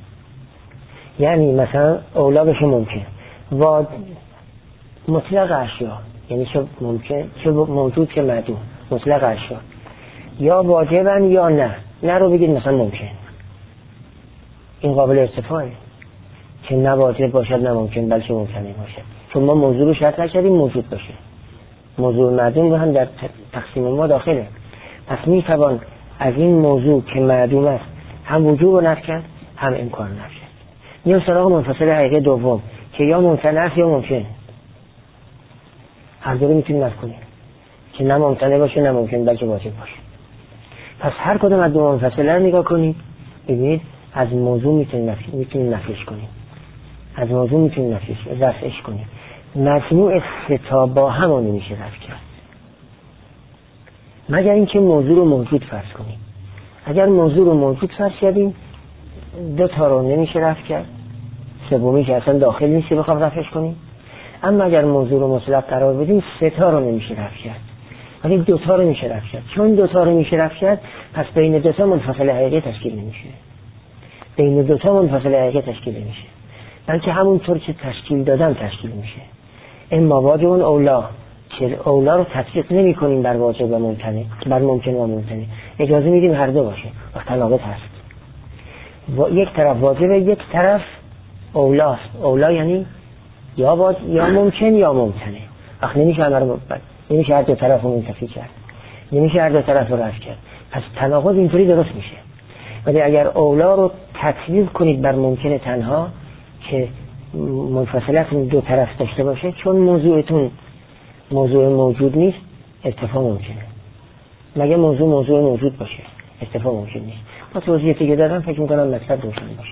یعنی مثلا اولا بشه ممکن و مطلق اشیا، یعنی چه ممکن، چه موجود که معدوم، مطلق اشیا، یا واجبن یا نه رو بگید مثلا ممکن. این قابل ارتفاعه که نه واجب باشد نه ممکن بلکه ممکنه باشد، چون ما موضوع رو شرط نکردیم موجود باشه. موضوع معدوم رو هم در تقسیم ما داخله. پس می توان از این موضوع که معدوم است هم وجود رو نفی کرد هم امکان نفی کرد. میام سراغ منفصل حقیقی دوم که یا ممکن است یا ممکن. هر دو رو میتونیم نفی کنیم که نه ممکنه باشه نه ممکن بلکه واجب باشه. پس هر کدوم از دو منفصله رو نگاه کنید ببینید از موضوع میتونیم نفیش کنیم، از موضوع میتونیم رفعش کنیم. مجموع سه تا با هم نمیشه رفع کرد مگر اینکه موضوع رو موجود فرض کنیم. اگر موضوع رو موجود فرض کردیم دو تا رو نمیشه رفع کرد، سومی که اصلا داخل نیست بخوام رفعش کنیم. اما اگر موضوع رو مطلق قرار بدیم سه تا رو نمیشه رفع کرد، ولی دو تا رو میشه رفع کرد. چون دو تا رو میشه رفع کرد پس بین دو تا منفصل حقیقی تشکیل نمیشه، بین دو تا منفصل حقیقی تشکیل نمیشه، بلکه همونطور که تشکیل دادم تشکیل میشه. اما واجب اولا که اولا رو تطبیق نمی کنیم بر واجب و ممکنه، بر ممکن و ممکنه، اجازه میدیم هر دو باشه و تناقض هست. یک طرف واجبه یک طرف اولاست. اولا یعنی یا ممکن یا ممکنه. وقت نمیشه هر دو طرف رو منتفی کرد، نمیشه هر دو طرف رو رفع کرد. پس تناقض اینطوری درست میشه. ولی اگر اولا رو تطبیق کنید بر ممکن تنها که منفصلتون دو طرف داشته باشه، چون موضوعتون موضوع موجود نیست ارتفاع ممکنه، مگه موضوع موجود باشه ارتفاع ممکن نیست. با توضیحاتی که دادم فکر میکنم مطلب روشن باشه.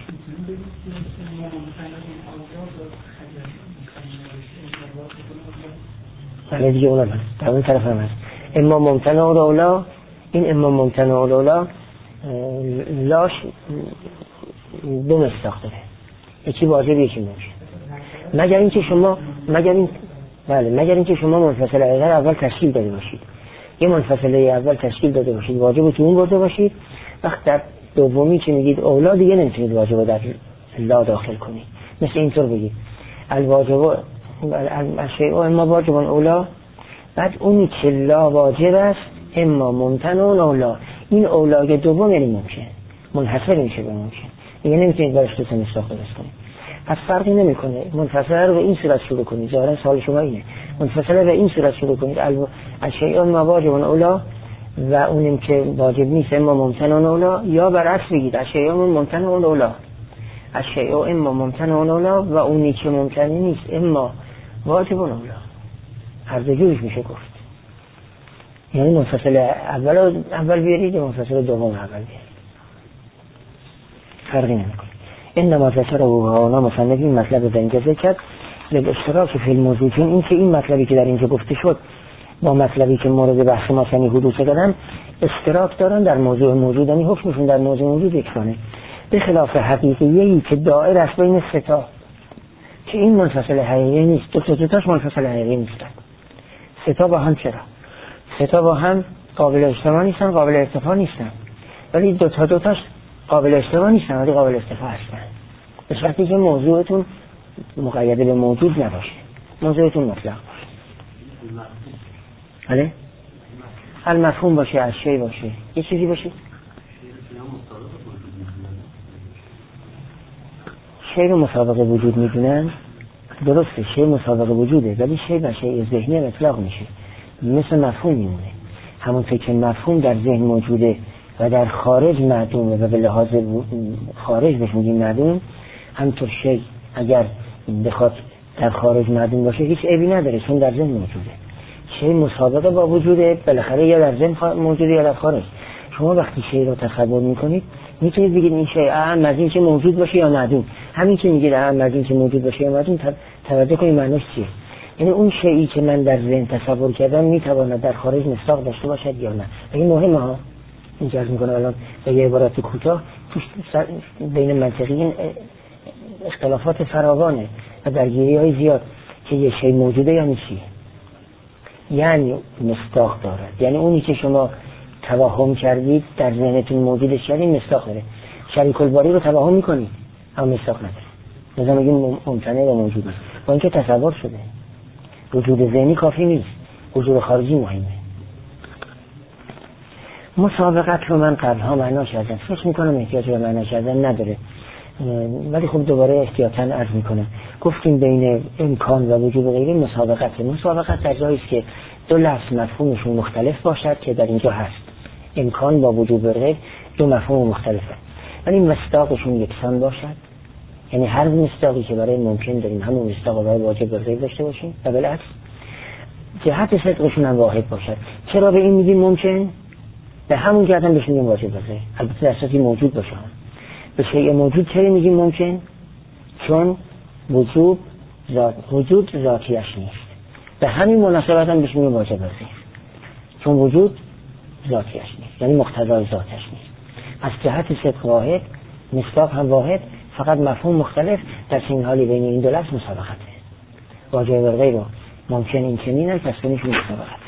بله دیگه اونم هست، در اون طرف هم هست. اما ممتنع و اولا، این اما ممتنع و اولا لاش دو مصداق داره، یکی واجب یکی ممکن. مگر اینکه شما منفصل حقیقی اول تشکیل داده باشید، یه منفصله اول تشکیل داده باشید واجب تو اون برده باشید، وقت در دومی که میگید اولا دیگه نمیتونید واجب در لا داخل کنید. مثل اینطور بگید الواجب الشیء اما واجب اولا، بعد اونی که لا واجب است اما ممتنع اولا، این اولای دوم یعنی ممکن منحصر میشه به ممکن، دیگه نمیتونید برش دو تا مصداق درست کنید. پس فرقی نمیکنه منفصله رو به این صورت شروع کنید، ظاهرا سوال شما اینه، منفصله به این صورت شروع کنید الشیء اما واجب اولا و اونیم که واجب نیست اما ممتنع اولا، یا برعکس بگید الشیء اما ممتنع اولا، الشیء اما ممتنع اولا و اونی که ممتنع نیست اما واجب اولا. هر دو جورش میشه گفت، یعنی منفصل اول بیارید یا منفصل دوم اول بیارید، فرقی نمیکنه. انما ذکر و هانا مصنف این مطلب رو اینجا ذکر کرد به اشتراک فی الموضوع، چون این که این مطلبی که در اینجا گفته شد با مطلبی که مورد بحث ما سنی حدوث کردن اشتراک دارن در موضوع موجود، یعنی حکمشون در موضوع موجود یکسانه، به خلاف حقیقیه‌ای که دائر است بین سه تا که این منفصل حقیقی نیست، دو تاش منفصل حقیقی نیستن. سه تا با هم چرا؟ سه تا با هم قابل اجتماع نیستن، قابل ارتفاع نیستن، ولی دو تاش قابل اجتماع نیستن ولی قابل ارتفاع هستن. به شرطی که موضوعتون مقید به موجود نباشه، موضوعتون مطلق باشه. بله؟ المفهوم باشه، از شی باشه، یه چیزی باشه. شی رو مسابقه وجود میدونن، درسته شی مسابقه وجوده، ولی شی و شی ذهنی اطلاق میشه، مثل مفهوم میمونه. همونطور که مفهوم در ذهن موجوده و در خارج معدومه و به لحاظ خارج بهش میگیم معدوم، همونطور شی اگر بخواد در خارج معدوم باشه هیچ عیبی نداره چون در ذهن موجوده. شی مسابقه با وجوده، بالاخره یا در ذهن موجوده یا در خارج. شما وقتی شی رو تصور میکنید میتونید بگید این شی اهم از این که موجود باشه یا معدوم. همین که میگید اهم از این که موجود باشه یا معدوم، توجه کنید معنیش چیه. یعنی اون شیئی که من در ذهن تصور کردم میتواند در خارج مصداق داشته باشد یا نه. این مهمه ها. اینجا عرض میکنم الان به یه عبارت کوتاه بین منطقیین اختلافات فراوانه و درگیری‌های زیاد که یه شی موجوده یا چیه، یعنی مصداق دارد، یعنی اونی که شما توهم کردید در ذهنتون موجودش یعنی مصداق داره. شریک الباری رو توهم میکنید اما مصداق نداره، مثلا میگیم ممتنع و موجود است با اینکه تصور شده. وجود ذهنی کافی نیست، وجود خارجی مهمه. مسابقت رو من قبلها معنا کردم، فکر میکنم احتیاج به معنا کردن نداره، ولی خب دوباره احتیاطاً عرض میکنم. گفتیم بین امکان و وجود غیری مسابقت در جایی است که دو لفظ مفهومشون مختلف باشد که در اینجا هست. امکان با وجود غیر دو مفهوم مختلفه، ولی مصداقشون یکسان باشد، یعنی هر مصداقی که برای ممکن داریم همون مصداق برای واجب غیر داشته باشیم و بالعکس جهت صدقشون هم واحد باشد. چرا به این میگیم ممکن؟ به همون جهت هم بهش میگیم واجب غیر، البته در صورتی موجود باشه. به شیء موجود چرا میگیم ممکن؟ چون وجود ذاتیش نیست. به همین مناسبت هم بهش میگیم واجب غیر، چون وجود ذاتیش نیست، یعنی مقتضای ذاتش نیست. از جهت صدق واحد، مصداق هم واحد، فقط مفهوم مختلف. در چنین حالی بین این دو لفظ مسابقته. واجب غیر و ممکن این چنین هم تصمیمشون مسابقته.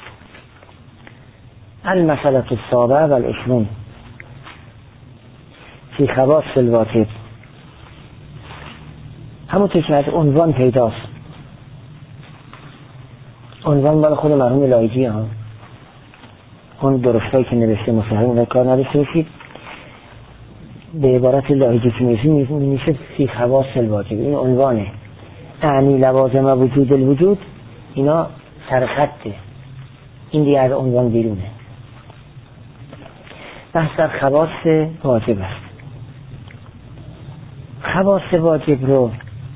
المسألة السابعة والعشرون فی خواص الواجب. همونطور که از عنوان پیداست، عنوان مال خود مرحوم لایجی ها، اون درستایی که نوشته مصحح و کار نداشته باشید. به عبارت لایجی که میشه فی خواص الواجب، این عنوانه. اعنی لوازم وجود الوجود، اینا سرخطه، این دیگه از عنوان بیرونه. بحث در خواص واجب است. خواص واجب رو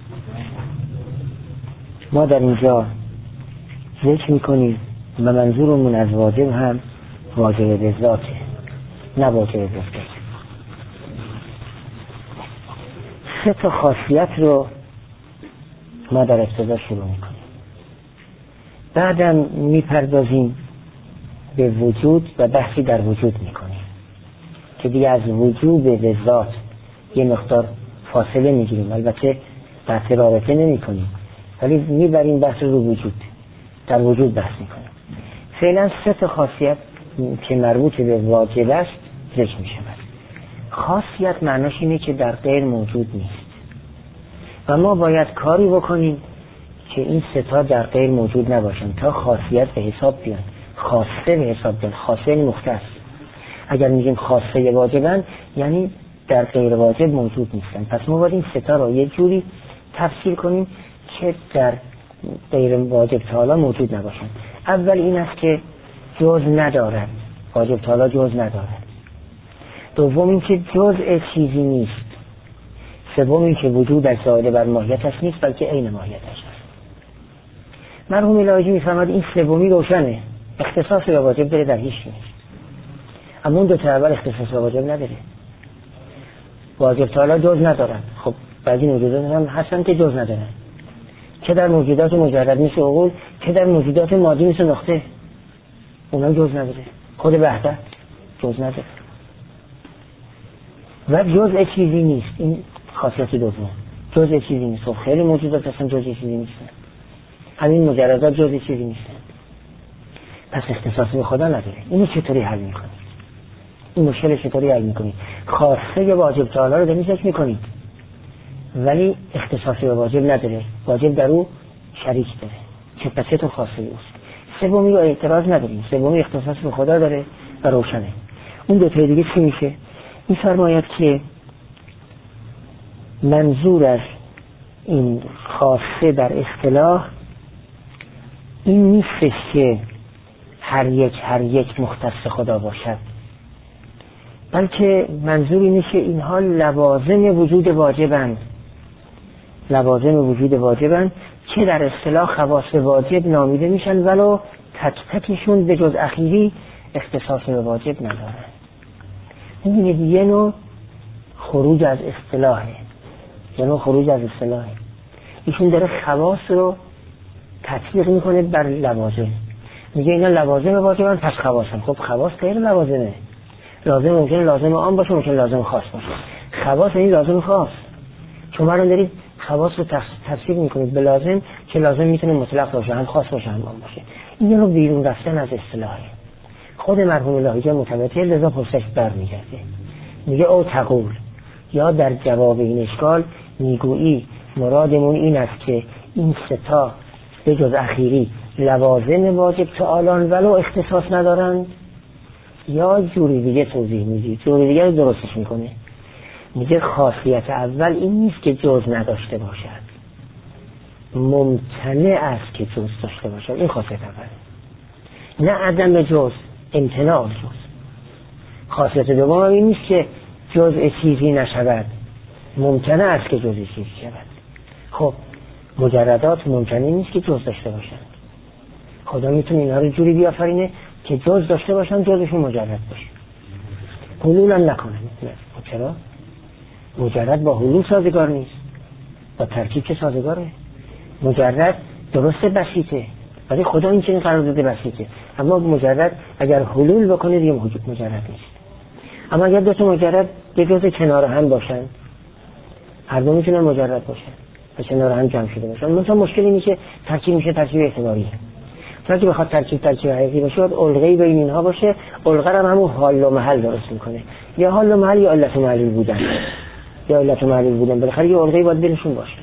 ما در اینجا ذکر میکنیم و منظورمون از واجب هم واجب به ذاته، نه واجب به ذات. سه تا خاصیت رو ما در ابتدا شروع میکنیم، بعدم میپردازیم به وجود و بحثی در وجود میکنیم که دیگه از وجود به ذات یه مقدار فاصله میگیریم. البته بحث رابطه نمی کنیم، ولی میبریم بحث رو وجود، در وجود بحث میکنیم. فعلا سه تا خاصیت که مربوط به واجب است ذکر میشود. خاصیت معناش اینه که در غیر موجود نیست و ما باید کاری بکنیم که این سه تا در غیر موجود نباشن تا خاصیت به حساب بیان، خاصه به حساب بیان. خاصه یعنی مختص. اگر میگیم خاصه واجبن یعنی در غیر واجب موجود نیستن. پس ما باید این سه تا رو یه جوری تفسیر کنیم که در غیر واجب تعالی موجود نباشن. اول این است که جز ندارد، واجب تعالی جز ندارد. دوم این که جزء چیزی نیست. سوم این که وجودش زائد بر ماهیتش نیست بلکه عین ماهیتش است. مرحوم الهی میفرماد این سومی روشنه، اختصاص به واجب داره در هیچ نیست. اما اون دو تا اول اختصاص به واجب نداره. واجب تعالی جز ندارن. خب بعضی موجودات هم هستن که جز ندارن، که در موجودات مجرد مثل عقول، که در موجودات مادی مثل نقطه، اونا جز نداره. خود وحدت جز نداره و جزء چیزی نیست. این خاصیت دوم، جزء چیزی نیست. خب خیلی موجودات هستن جزء چیزی نیستن، همین مجردات جزء چیزی نیستن، پس اختصاص به خدا نداره. اینو چطوری حل میکنید؟ این مشکل چطوری حل میکنید؟ خاصه واجب تعالی رو دارید ذکر میکنید ولی اختصاص به واجب نداره، واجب در او شریک داره، که پس تو خاصه اوست. سومی رو اعتراض نداریم، سومی اختصاص به خدا داره و روشنه. اون دو تا دیگه چی میشه؟ این فرماید که منظور از این خاصه در اصطلاح این نیستش که هر یک مختص خدا باشد، بلکه منظور اینه که اینها لوازم وجود واجبند، لوازم وجود واجبند که در اصطلاح خواص واجب نامیده میشن ولو تک تکشون به جز اخیری اختصاص به واجب ندارن. این یه نوع خروج از اصطلاحه، یه نوع خروج از اصطلاحه. ایشون داره خواص رو تطبیق میکنه بر لوازم، میگه اینا لوازم واجبن پس خواصن. خب خواص غیر لوازمه، لازم ممکنه لازم عام باشه، ممکنه لازم خاص باشه. خواص این لازم خاص. شما رو دارید خواص رو تفسیر میکنید به لازم که لازم میتونه مطلق باشه، هم خاص باشه هم عام باشه. این یه رو بیرون رفتن از اصطلاحه. خود مرحوم الهی متواتر لذا پرسش برمیگرده، میگه او تقول، یا در جواب این اشکال میگویی مرادمون این است که این سه تا به جز اخیری لوازم واجب تعالان ولو اختصاص ندارند، یا جوری دیگه توضیح میدی، جوری دیگه رو درستش میکنه. میگه خاصیت اول این نیست که جز نداشته باشد، ممتنع است که جز داشته باشد. این خاصیت اول، نه عدم جز، امتناع جز. خاصیت دوم این نیست که جزء چیزی نشود، ممتنع است که جزء چیزی شود. خب مجردات ممتنع نیست که جز داشته باشند. خدا میتونه اینها رو جوری بیافرینه که جز داشته باشن، جزشون مجرد باشه، حلول هم نکنن. چرا؟ مجرد با حلول سازگار نیست، با ترکیب که سازگاره. مجرد درسته بسیطه، ولی خدا این چنین قرار داده بسیطه، اما مجرد اگر حلول بکنه دیگه مجرد نیست. اما اگر دو تا مجرد به جز کنار هم باشن، هر دو میتونن مجرد باشن و کنار هم جمع شده باشن، مثلا مشکل اینه که ترکیب میشه ترکیب اعتباریه. چون که بخواد ترکیب حقیقی باشه باید الغه‌ای بین اینها باشه. الغه هم همون حال و محل درست میکنه، یا حال و محل یا علت و معلول بودن، یا علت و معلول بودن، بالاخره یه الغه‌ای باید بینشون باشه.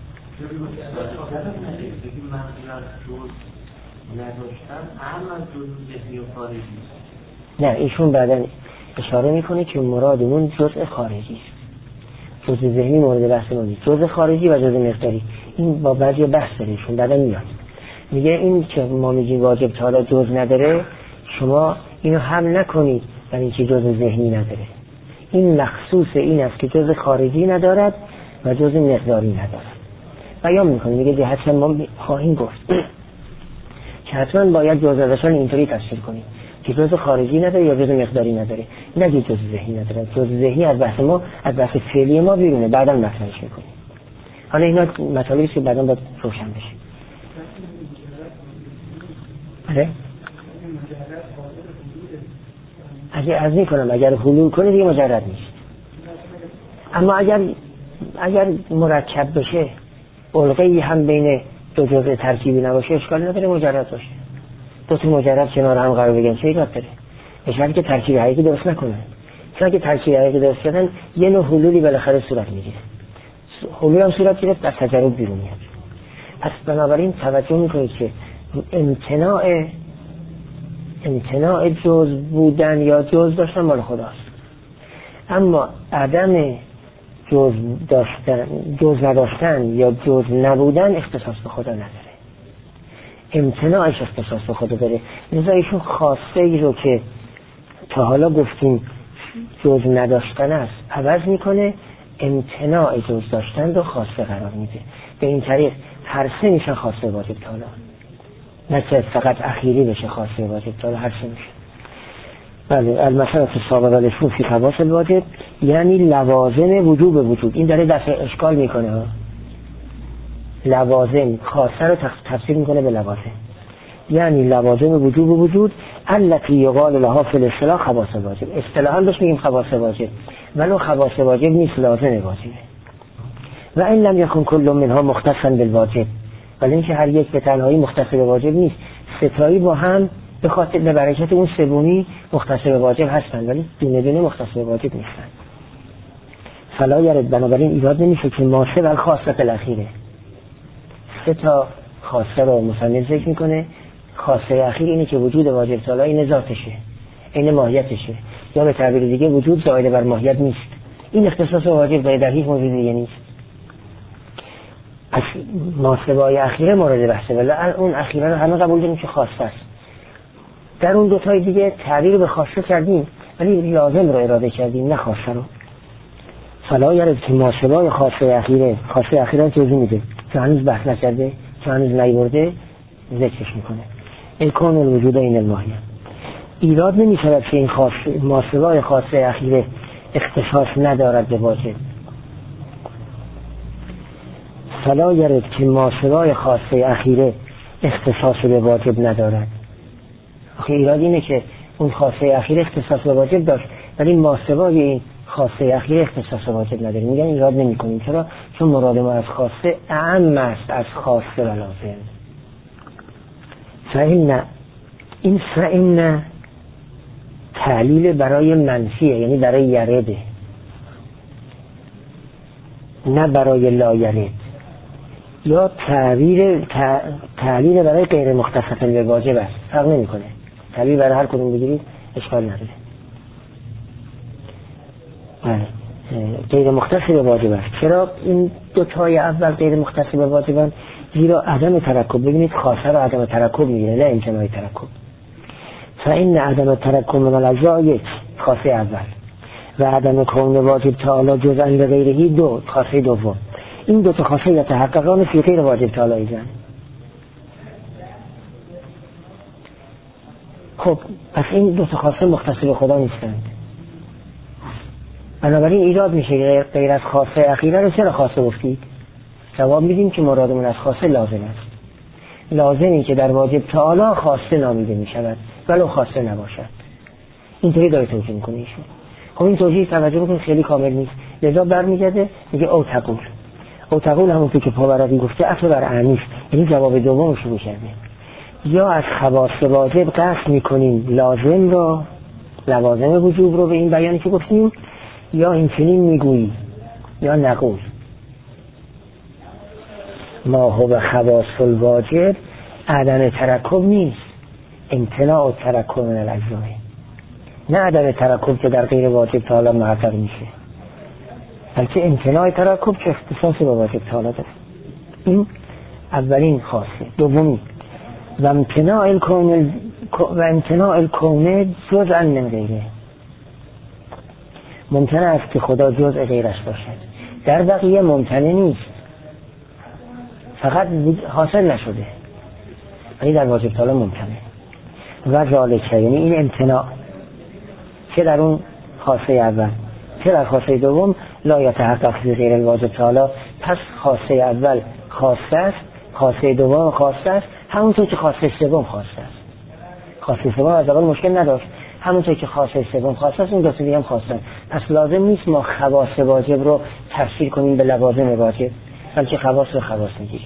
نه ایشون بعداً اشاره میکنه که مرادمون جزء خارجی است. جزء ذهنی مورد بحث ما نیست، جزء خارجی و جزء مقداری. این با بعضی بحث داره ایشون بعداً میاد. میگه این که ما میگیم واجب تعالی جز نداره، شما اینو هم نکنید برای اینکه جزء ذهنی نداره. این مخصوص این است که جزء خارجی ندارد و جزء مقداری ندارد. بیان میکنه، میگه جهت ما خواهیم گفت که حتما باید جزء اینطوری تفسیر کنیم که جزء خارجی نداره یا جزء مقداری نداره، نگه جزء ذهنی نداره. جزء ذهنی از بحث ما، از بحث فعلی ما بیرونه، بعدا مطرحش میکنیم. حالا اینا مطالبی که بعدا باید روشن بشه. آره اگه از میکنم اگر حلول کنه دیگه مجرد نیست. اما اگر مرکب بشه، الغه‌ای هم بین دو جزء ترکیبی نباشه، اشکال نداره مجرد باشه. دو تا مجرد کنار هم قرار بگیرن چه ایراد داره؟ به شرطی که ترکیب حقیقی درست نکنن. چون اگه ترکیب حقیقی درست کردن یه نوع حلولی بالاخره صورت میگیره. حلول هم صورت گرفت از تجرب بیرون میاد. پس بنابراین توجه میکنید که امتناع جز بودن یا جز داشتن مال خداست، اما عدم جز نداشتن یا جز نبودن اختصاص به خدا نداره. امتناعش اختصاص به خدا داره. لذا ایشون خاصه ای رو که تا حالا گفتیم جز نداشتن است عوض میکنه، امتناع جز داشتن رو خاصه قرار میده. به این طریق هر سه میشن خاصه واجب تعالی، نه که فقط اخیری بشه خاصه واجب تعالی، هر سه میشه. بله المسألة السابقة لشون فی خواص الواجب یعنی لوازم وجود. این داره دفع اشکال میکنه. لوازم خاصه رو تفسیر میکنه به لوازم، یعنی لوازم وجود التي یقال لها فی الاصطلاح خواص الواجب. اصطلاحا بهش میگیم خواص واجب، ولو خواص واجب نیست، لازم واجبه. و این لم یکن کل منها مختصا بالواجب، ولی اینکه هر یک به تنهایی مختص به واجب نیست، ستایی با هم به خاطر برکت اون سومی مختص به واجب هستن، ولی دونه دونه مختص به واجب نیستن. فلا یرد، بنابراین ایراد نمیشه که ماسه و خاصه الاخیره. سه تا خاصه رو مصنف ذکر میکنه. خاصه اخیر اینه که وجود واجب تعالی این ذاتشه، این ماهیتشه، یا به تعبیر دیگه وجود زائد بر ماهیت نیست. این اختصاص واجب در هیچ موجود دیگه نیست. پس ماسبای اخیره مورد بحثه، ولی اون اخیره رو همه قبول داریم که خاصه است. در اون دوتای دیگه تعبیر به خاصه کردیم ولی لازم رو اراده کردیم، نه خاصه رو. فلا یرد که ماسبای خاصه اخیره توضیح میده که هنوز بحث نکرده، که هنوز نیورده، ذکرش میکنه. الکون الوجود این الماهیه. ایراد نمیشود که این ماسبای خاصه اخیره اختصاص ندارد به واجب. فلا یرد که ماسبای خاصه اخیره اختصاص به واجب ندارد. آخه ایراد اینه که اون خاصه اخیره اختصاص به واجب داشت ولی ماسبای این خاصه اخیره اختصاص به واجب نداره. میگن ایراد نمی کنیم. چرا؟ چون مراد ما از خاصه اعم است از خاصه و لازم. فإن تعلیل برای منفیه، یعنی برای یرده، نه برای لا یرد. یا تعبیر برای غیر مختص به واجب است، فرق نمیکنه. تعبیر برای هر کدوم بگیرید اشکال نداره. غیر مختص به واجب است. چرا این دو تای اول غیر مختص به واجبن؟ زیرا عدم ترکب، ببینید خاصه رو عدم ترکب میگیره نه امتناع ترکب. فإن عدم ترکب من الاجزاء یک، خاصه اول، و عدم کون واجب تعالی جزءا لغیره دو، خاصه دوم. این دو تا خاصه یتحققان فی غیر واجب تعالی ایزن. خب پس این دو تا خاصه مختص به خدا نیستند. بنابراین ایراد میشه غیر از خاصه اخیره رو چرا خاصه گفتید؟ جواب میدیم که مرادمون از خاصه لازم است. لازمی که در واجب تعالی خاصه نامیده میشود ولو خاصه نباشد. اینطوری داره توجیه میکنه ایشون. خب این توجیه توجه بکنید خیلی کامل نیست، لذا برمیگرده میگه او تقول همون که پاورقی گفته عطف بر اعنیف، یعنی جواب دوم شروع کرده. یا از خواص واجب قصد میکنیم لازم رو، لوازم وجوب رو به این بیانی که گفتیم، یا این چنین میگویی یا نقول ما هو خواص الواجب عدم ترکب نیست، امتناع ترکب من الاجزاء، نه عدم ترکب که در غیر واجب تعالی محقق میشه، بلکه امتناع ترکب که اختصاص با واجب تعالی داره. این اولین خاصه. دومی و امتناع الکون جزءا من غیره، ممکنه است که خدا جزء غیرش باشد، در بقیه ممکنه نیست، فقط حاصل نشده ولی در واجب تعالی ممکنه. و ذالک یعنی این امتناع چه در اون خاصه اول چه در خاصه دوم لا یتحقق فی غیر الواجب تعالی. پس خاصه اول خاصه است، خاصه دوم خاصه است، همونطور که خاصه سوم خاصه است. خاصه سوم از اول مشکل نداشت، همونطور که خاصه سوم خاصه است اون دو تا دیگه هم خاصه. پس لازم نیست ما خواص واجب رو تفسیر کنیم به لوازم واجب، بلکه خواص رو خواص میگیریم.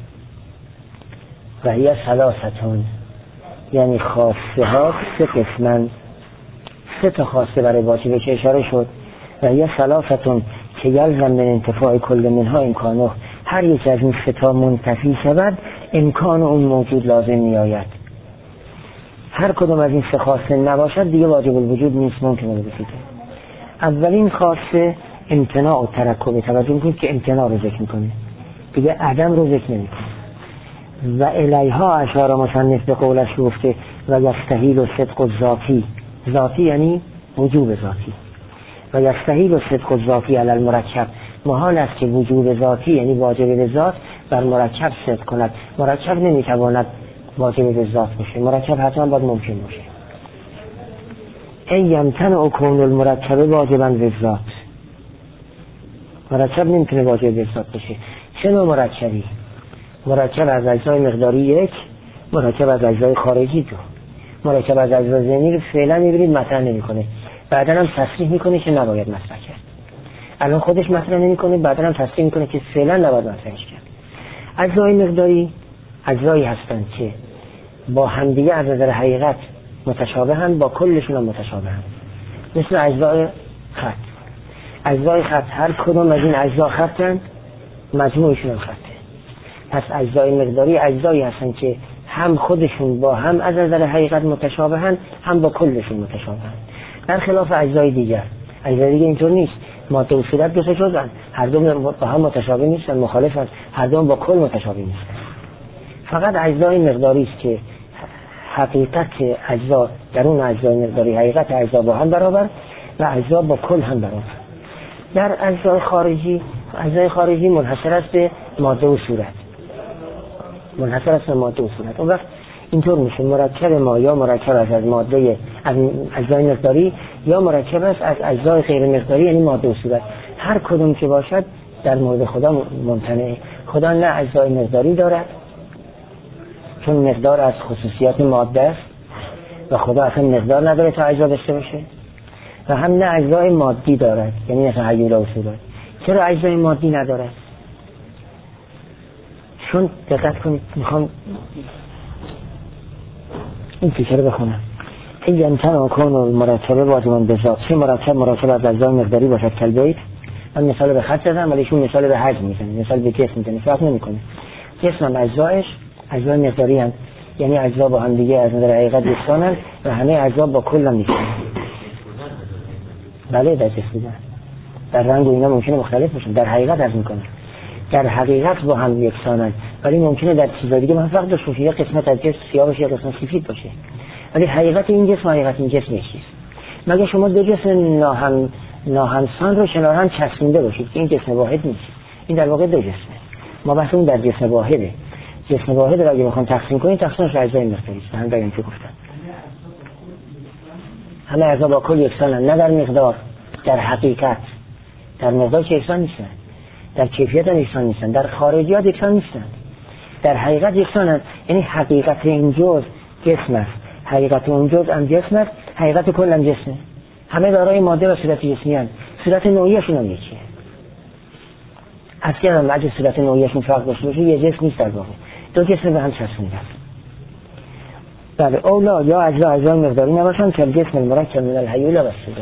و هی ثلاثتون، یعنی خاصه ها سه قسمن، سه تا خاصه برای واجبه که اشاره شد. و هی ثلاثتون که یلزم من انتفاع کل منها امکانه، هر یک از این سه تا منتفی شود امکان اون موجود لازم می آید. هر کدوم از این سه خاصه نباشد دیگه واجب الوجود نیست، ممکنه بسید. اولین خاصه امتناع و ترکب، توجه میکنید که امتناع رو ذکر میکنه، دیگه عدم رو ذکر نمیکنه. و الیها اشاره مصنف به قولش گفته و یستحیل و صدق و ذاتی یعنی وجوب ذاتی، و یستحیل و صدق و ذاتی علی المرکب، محال است که وجوب ذاتی یعنی واجب به ذات بر مرکب صدق کند. مرکب نمیتواند واجب به ذات باشه، مرکب حتما باید ممکن باشه. این یمتنع کون المرکب واجبا به ذات، مرکب نمیتونه واجب به ذات باشه. چه نوع مرکبی؟ مرکب از اجزای مقداری یک، مرکب از اجزای خارجی دو. مرکب از اجزای ذهنی رو فعلا میبینید مطرح نمیکنه، بعدا هم تصریح میکنه که نباید مطرح کرد. الان خودش مطرح نمیکنه، بعدا هم تصریح میکنه که فعلا نباید مطرحش کرد. اجزای مقداری اجزایی هستند که با همدیگه از نظر حقیقت متشابهند، با کلشون هم متشابهند. مثل اجزای خط. اجزای خط هر کدوم از این اجزا خطن، مجموعشون هم خطه. پس اجزای مقداری اجزایی هستند که هم خودشون با هم از نظر حقیقت متشابهند، هم با کلشون متشابهند. در خلاف اجزای دیگر، اجزای دیگه اینطور نیست. ماده و صورت دو تا جزءن، هر دو با هم متشابه نیستن، مخالفن، هر دو با کل متشابه نیستن. فقط اجزای مقداری است که حقیقت اجزا در اون اجزای مقداری حقیقت اجزا با هم برابر و اجزا با کل هم برابر. در اجزای خارجی منحصر است به ماده و صورت، منحصر است به ماده و صورت. اون وقت اینطور میشه مرکب ما یا مرکب از ماده از اجزای مقداری یا مرکب است از اجزای غیر مقداری یعنی ماده و صورت. هر کدوم که باشد در مورد خدا ممتنعه. خدا نه اجزای مقداری دارد چون مقدار از خصوصیات ماده است و خدا اصلا مقدار نداره تا اجزا داشته باشه، و هم نه اجزای مادی دارد یعنی مثل هیولا و صورت. چرا اجزای مادی ندارد؟ چون دقت کنید، میخوام این فکر رو بخونم. این یمتن و کون و مرکبه واجبان به ذات، چه مرکب از اجزای مقداری باشد کالبیت من مثال به خط زدم ولی ایشون مثال به حجم میزنه، مثال به جسم میزنه، فرق نمیکنه. جسم هم اجزایش اجزای مقداری هستند، یعنی اجزا با هم دیگه از نظر حقیقت یکسانند و همه اجزا با کل هم یکسانند. بله در جسم بودن در رنگ و اینا ممکنه مختلف باشن، در حقیقت از میکنه در حقیقت با هم یکسانند، ولی ممکنه در چیزای دیگه من فرق داشته باشه، یه قسمت از جسم سیاه باشه، یه قسمت سفید باشه، ولی حقیقت این جسم و حقیقت این جسم یکیه. مگه شما دو جسم ناهمسان رو کنار هم چسبونده باشید که این جسم واحد نیست، این در واقع دو جسمه. ما بحثمون در جسم واحده. جسم واحد رو اگه بخوام تقسیم کنیم تقسیمش به اجزای مختلف است. همین دیگه که گفتم همه اجزا با کل یکسانن، نه در مقدار، در حقیقت. در مقدار که یکسان نیستن، در کیفیت هم یکسان نیستن، در خارجیات یکسان نیستن، در حقیقت یکسانن. یعنی حقیقت این جزء جسم است، حقیقت اون جزء هم جسم است، حقیقت کل هم جسمه. همه دارای ماده و صورت جسمی هستند، صورت نوعیشون هم یکیه. اصلا اگه صورت نوعیشون فرق داشته باشه یه جسم نیست، در واقع دو جسم به هم چسبونده است. بله اولا یا اجزای مقداری نباشن که جسم المرکب من الهیول و الصدر.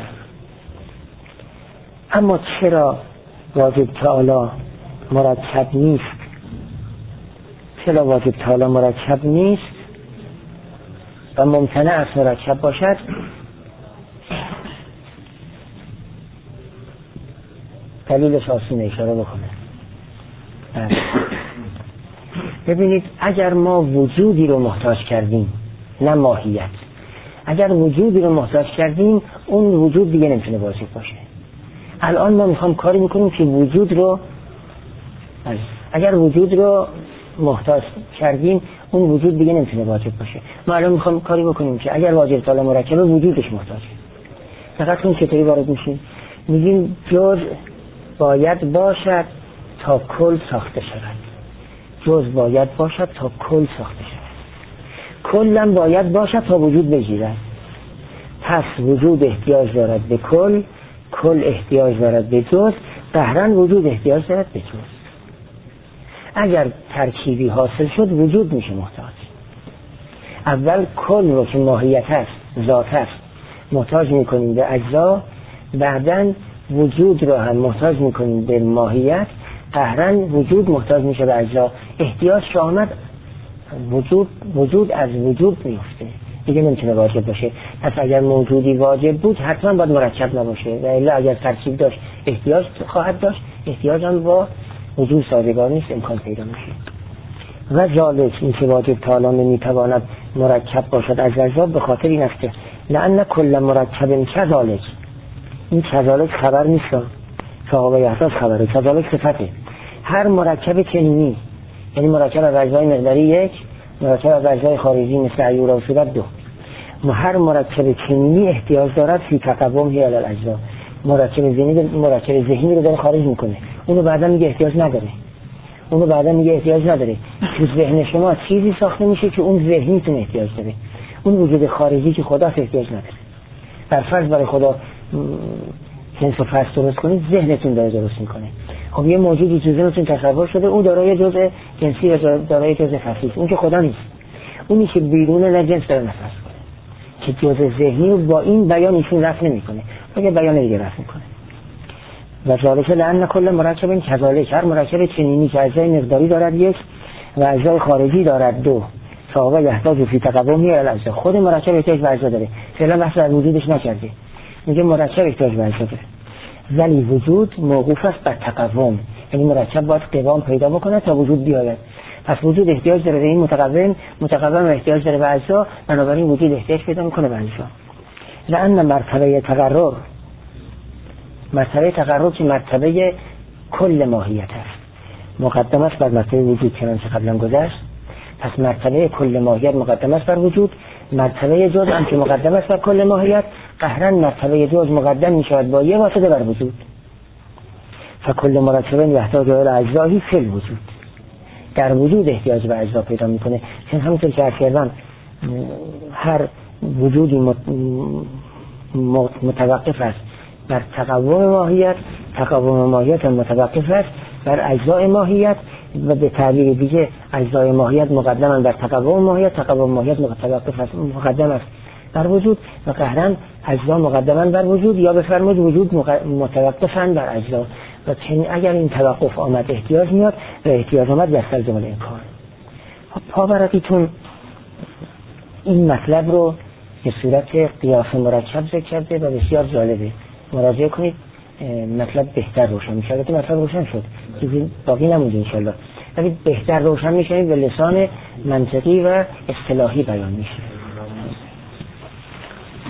اما چرا واجب تعالی مرکب نیست؟ چرا واجب تعالی مرکب نیست و ممتنع است مرکب باشد؟ دلیلش آسونه، اشاره بکنه. ببینید اگر ما وجودی رو محتاج کردیم، نه ماهیت، اگر وجودی رو محتاج کردیم اون وجود دیگه نمیتونه واجب باشه. الان ما میخوام کاری میکنیم که وجود رو، اگر وجود رو محتاج کردیم اون وجود دیگه نمیتونه واجب باشه. ما الان میخوام کاری بکنیم که اگر واجب تعالی مرکب وجودش محتاجه. فقط اون چطوری وارد میشیم؟ میگیم جزء باید باشد تا کل ساخته شود. جزء باید باشد تا کل ساخته شود. کلم باید باشد تا وجود بگیرد. پس وجود احتیاج دارد به کل، کل احتیاج دارد به جزء، قهرن وجود احتیاج دارد به جزء. اگر ترکیبی حاصل شد وجود میشه محتاج. اول کل رو که ماهیت هست، ذات هست، محتاج میکنیم به اجزا، بعدن وجود رو هم محتاج میکنیم به ماهیت، قهرن وجود محتاج میشه به اجزا. احتیاج که آمد وجود از وجود میفته، دیگه نمیتونه واجب باشه. پس اگر موجودی واجب بود حتما باید مرکب نباشه، و الا اگر ترکیب داشت احتیاج خواهد داشت، احتیاج هم با وجود سازگار نیست، امکان پیدا میشه. و ذالک این که واجب تعالی نمیتواند مرکب باشد از اجزا به خاطر این است که لأن کل مرکب کذالک، این کذالک خبر نیست، صحابه احساس خبره، کذالک صفته. هر مرکب چنینی، یعنی مرکب از اجزای مقداری یک، مرکب از اجزای خارجی مثل عیور و صورت دو، هر مرکب چنینی احتیاج دارد فی تقوم هی علی الاجزا. مرکب ذهنی رو داره خارج میکنه، اونو بعدا میگه احتیاج نداره. تو ذهن شما چیزی ساخته میشه که اون ذهنیتون احتیاج داره، اون وجود خارجی که خدا احتیاج نداره. در فرض برای خدا جنس و فصل درست کنید، ذهنتون داره درست میکنه. خب یه موجودی تو ذهنتون تصور شده، اون دارای جزء جنسی یا دارای جزء فصلی، اون که خدا نیست. اونی که بیرون لجنس داره نفس کنه که جزء ذهنی رو با این بیان ایشون رفع نمیکنه، مگه بیان دیگه رفع میکنه. و ذالک لأن کل مرکب کذالک، هر مرکب چنینی که اجزای مقداری دارد یک و اجزای خارجی دارد دو، فهو یحتاج فی تقومی الاجزا. خود مرکب احتیاج به اجزا داره، فعلا بحث از وجودش نکرده، میگه مرکب احتیاج به اجزا داره، ولی وجود موقوف است بر تقوم، یعنی مرکب باید قوام پیدا بکنه تا وجود بیاید. پس وجود احتیاج داره به این متقوم احتیاج داره به اجزا، بنابراین وجود احتیاج پیدا میکنه به اجزا. لأن مرتبه تقرر که مرتبه کل ماهیت است، مقدم است بر مرتبه وجود، چنانچه قبلا گذشت. پس مرتبه کل ماهیت مقدم است بر وجود، مرتبه جزء هم که مقدم است بر کل ماهیت، قهرن مرتبه جزء مقدم می شود با یه واسطه بر وجود. فکل مرتبه یحتاج الی اجزایی فی الوجود، در وجود احتیاج به اجزا پیدا میکنه. چون همونطور که عرض کردم هر وجودی متوقف است بر تقوم ماهیت، تقوم ماهیت هم متوقف است بر اجزای ماهیت، و به تعبیر دیگه اجزای ماهیت مقدمن بر تقوم ماهیت، تقوم ماهیت متوقف است مقدم است بر وجود، و قهرن اجزا مقدمن بر وجود، یا بفرمایید وجود متوقفن بر اجزا. و اگر این توقف آمد احتیاج میاد و احتیاج آمد یستلزم الانکار. پاورقیتون این مطلب رو به صورت قیاس مرکب ذکر کرده و بسیار جالبه، مراجعه کنید مطلب بهتر روشن میشه. البته مطلب روشن شد، چیزی باقی نمونده انشالله، ولی بهتر روشن میشه و لسان منطقی و اصطلاحی بیان میشه.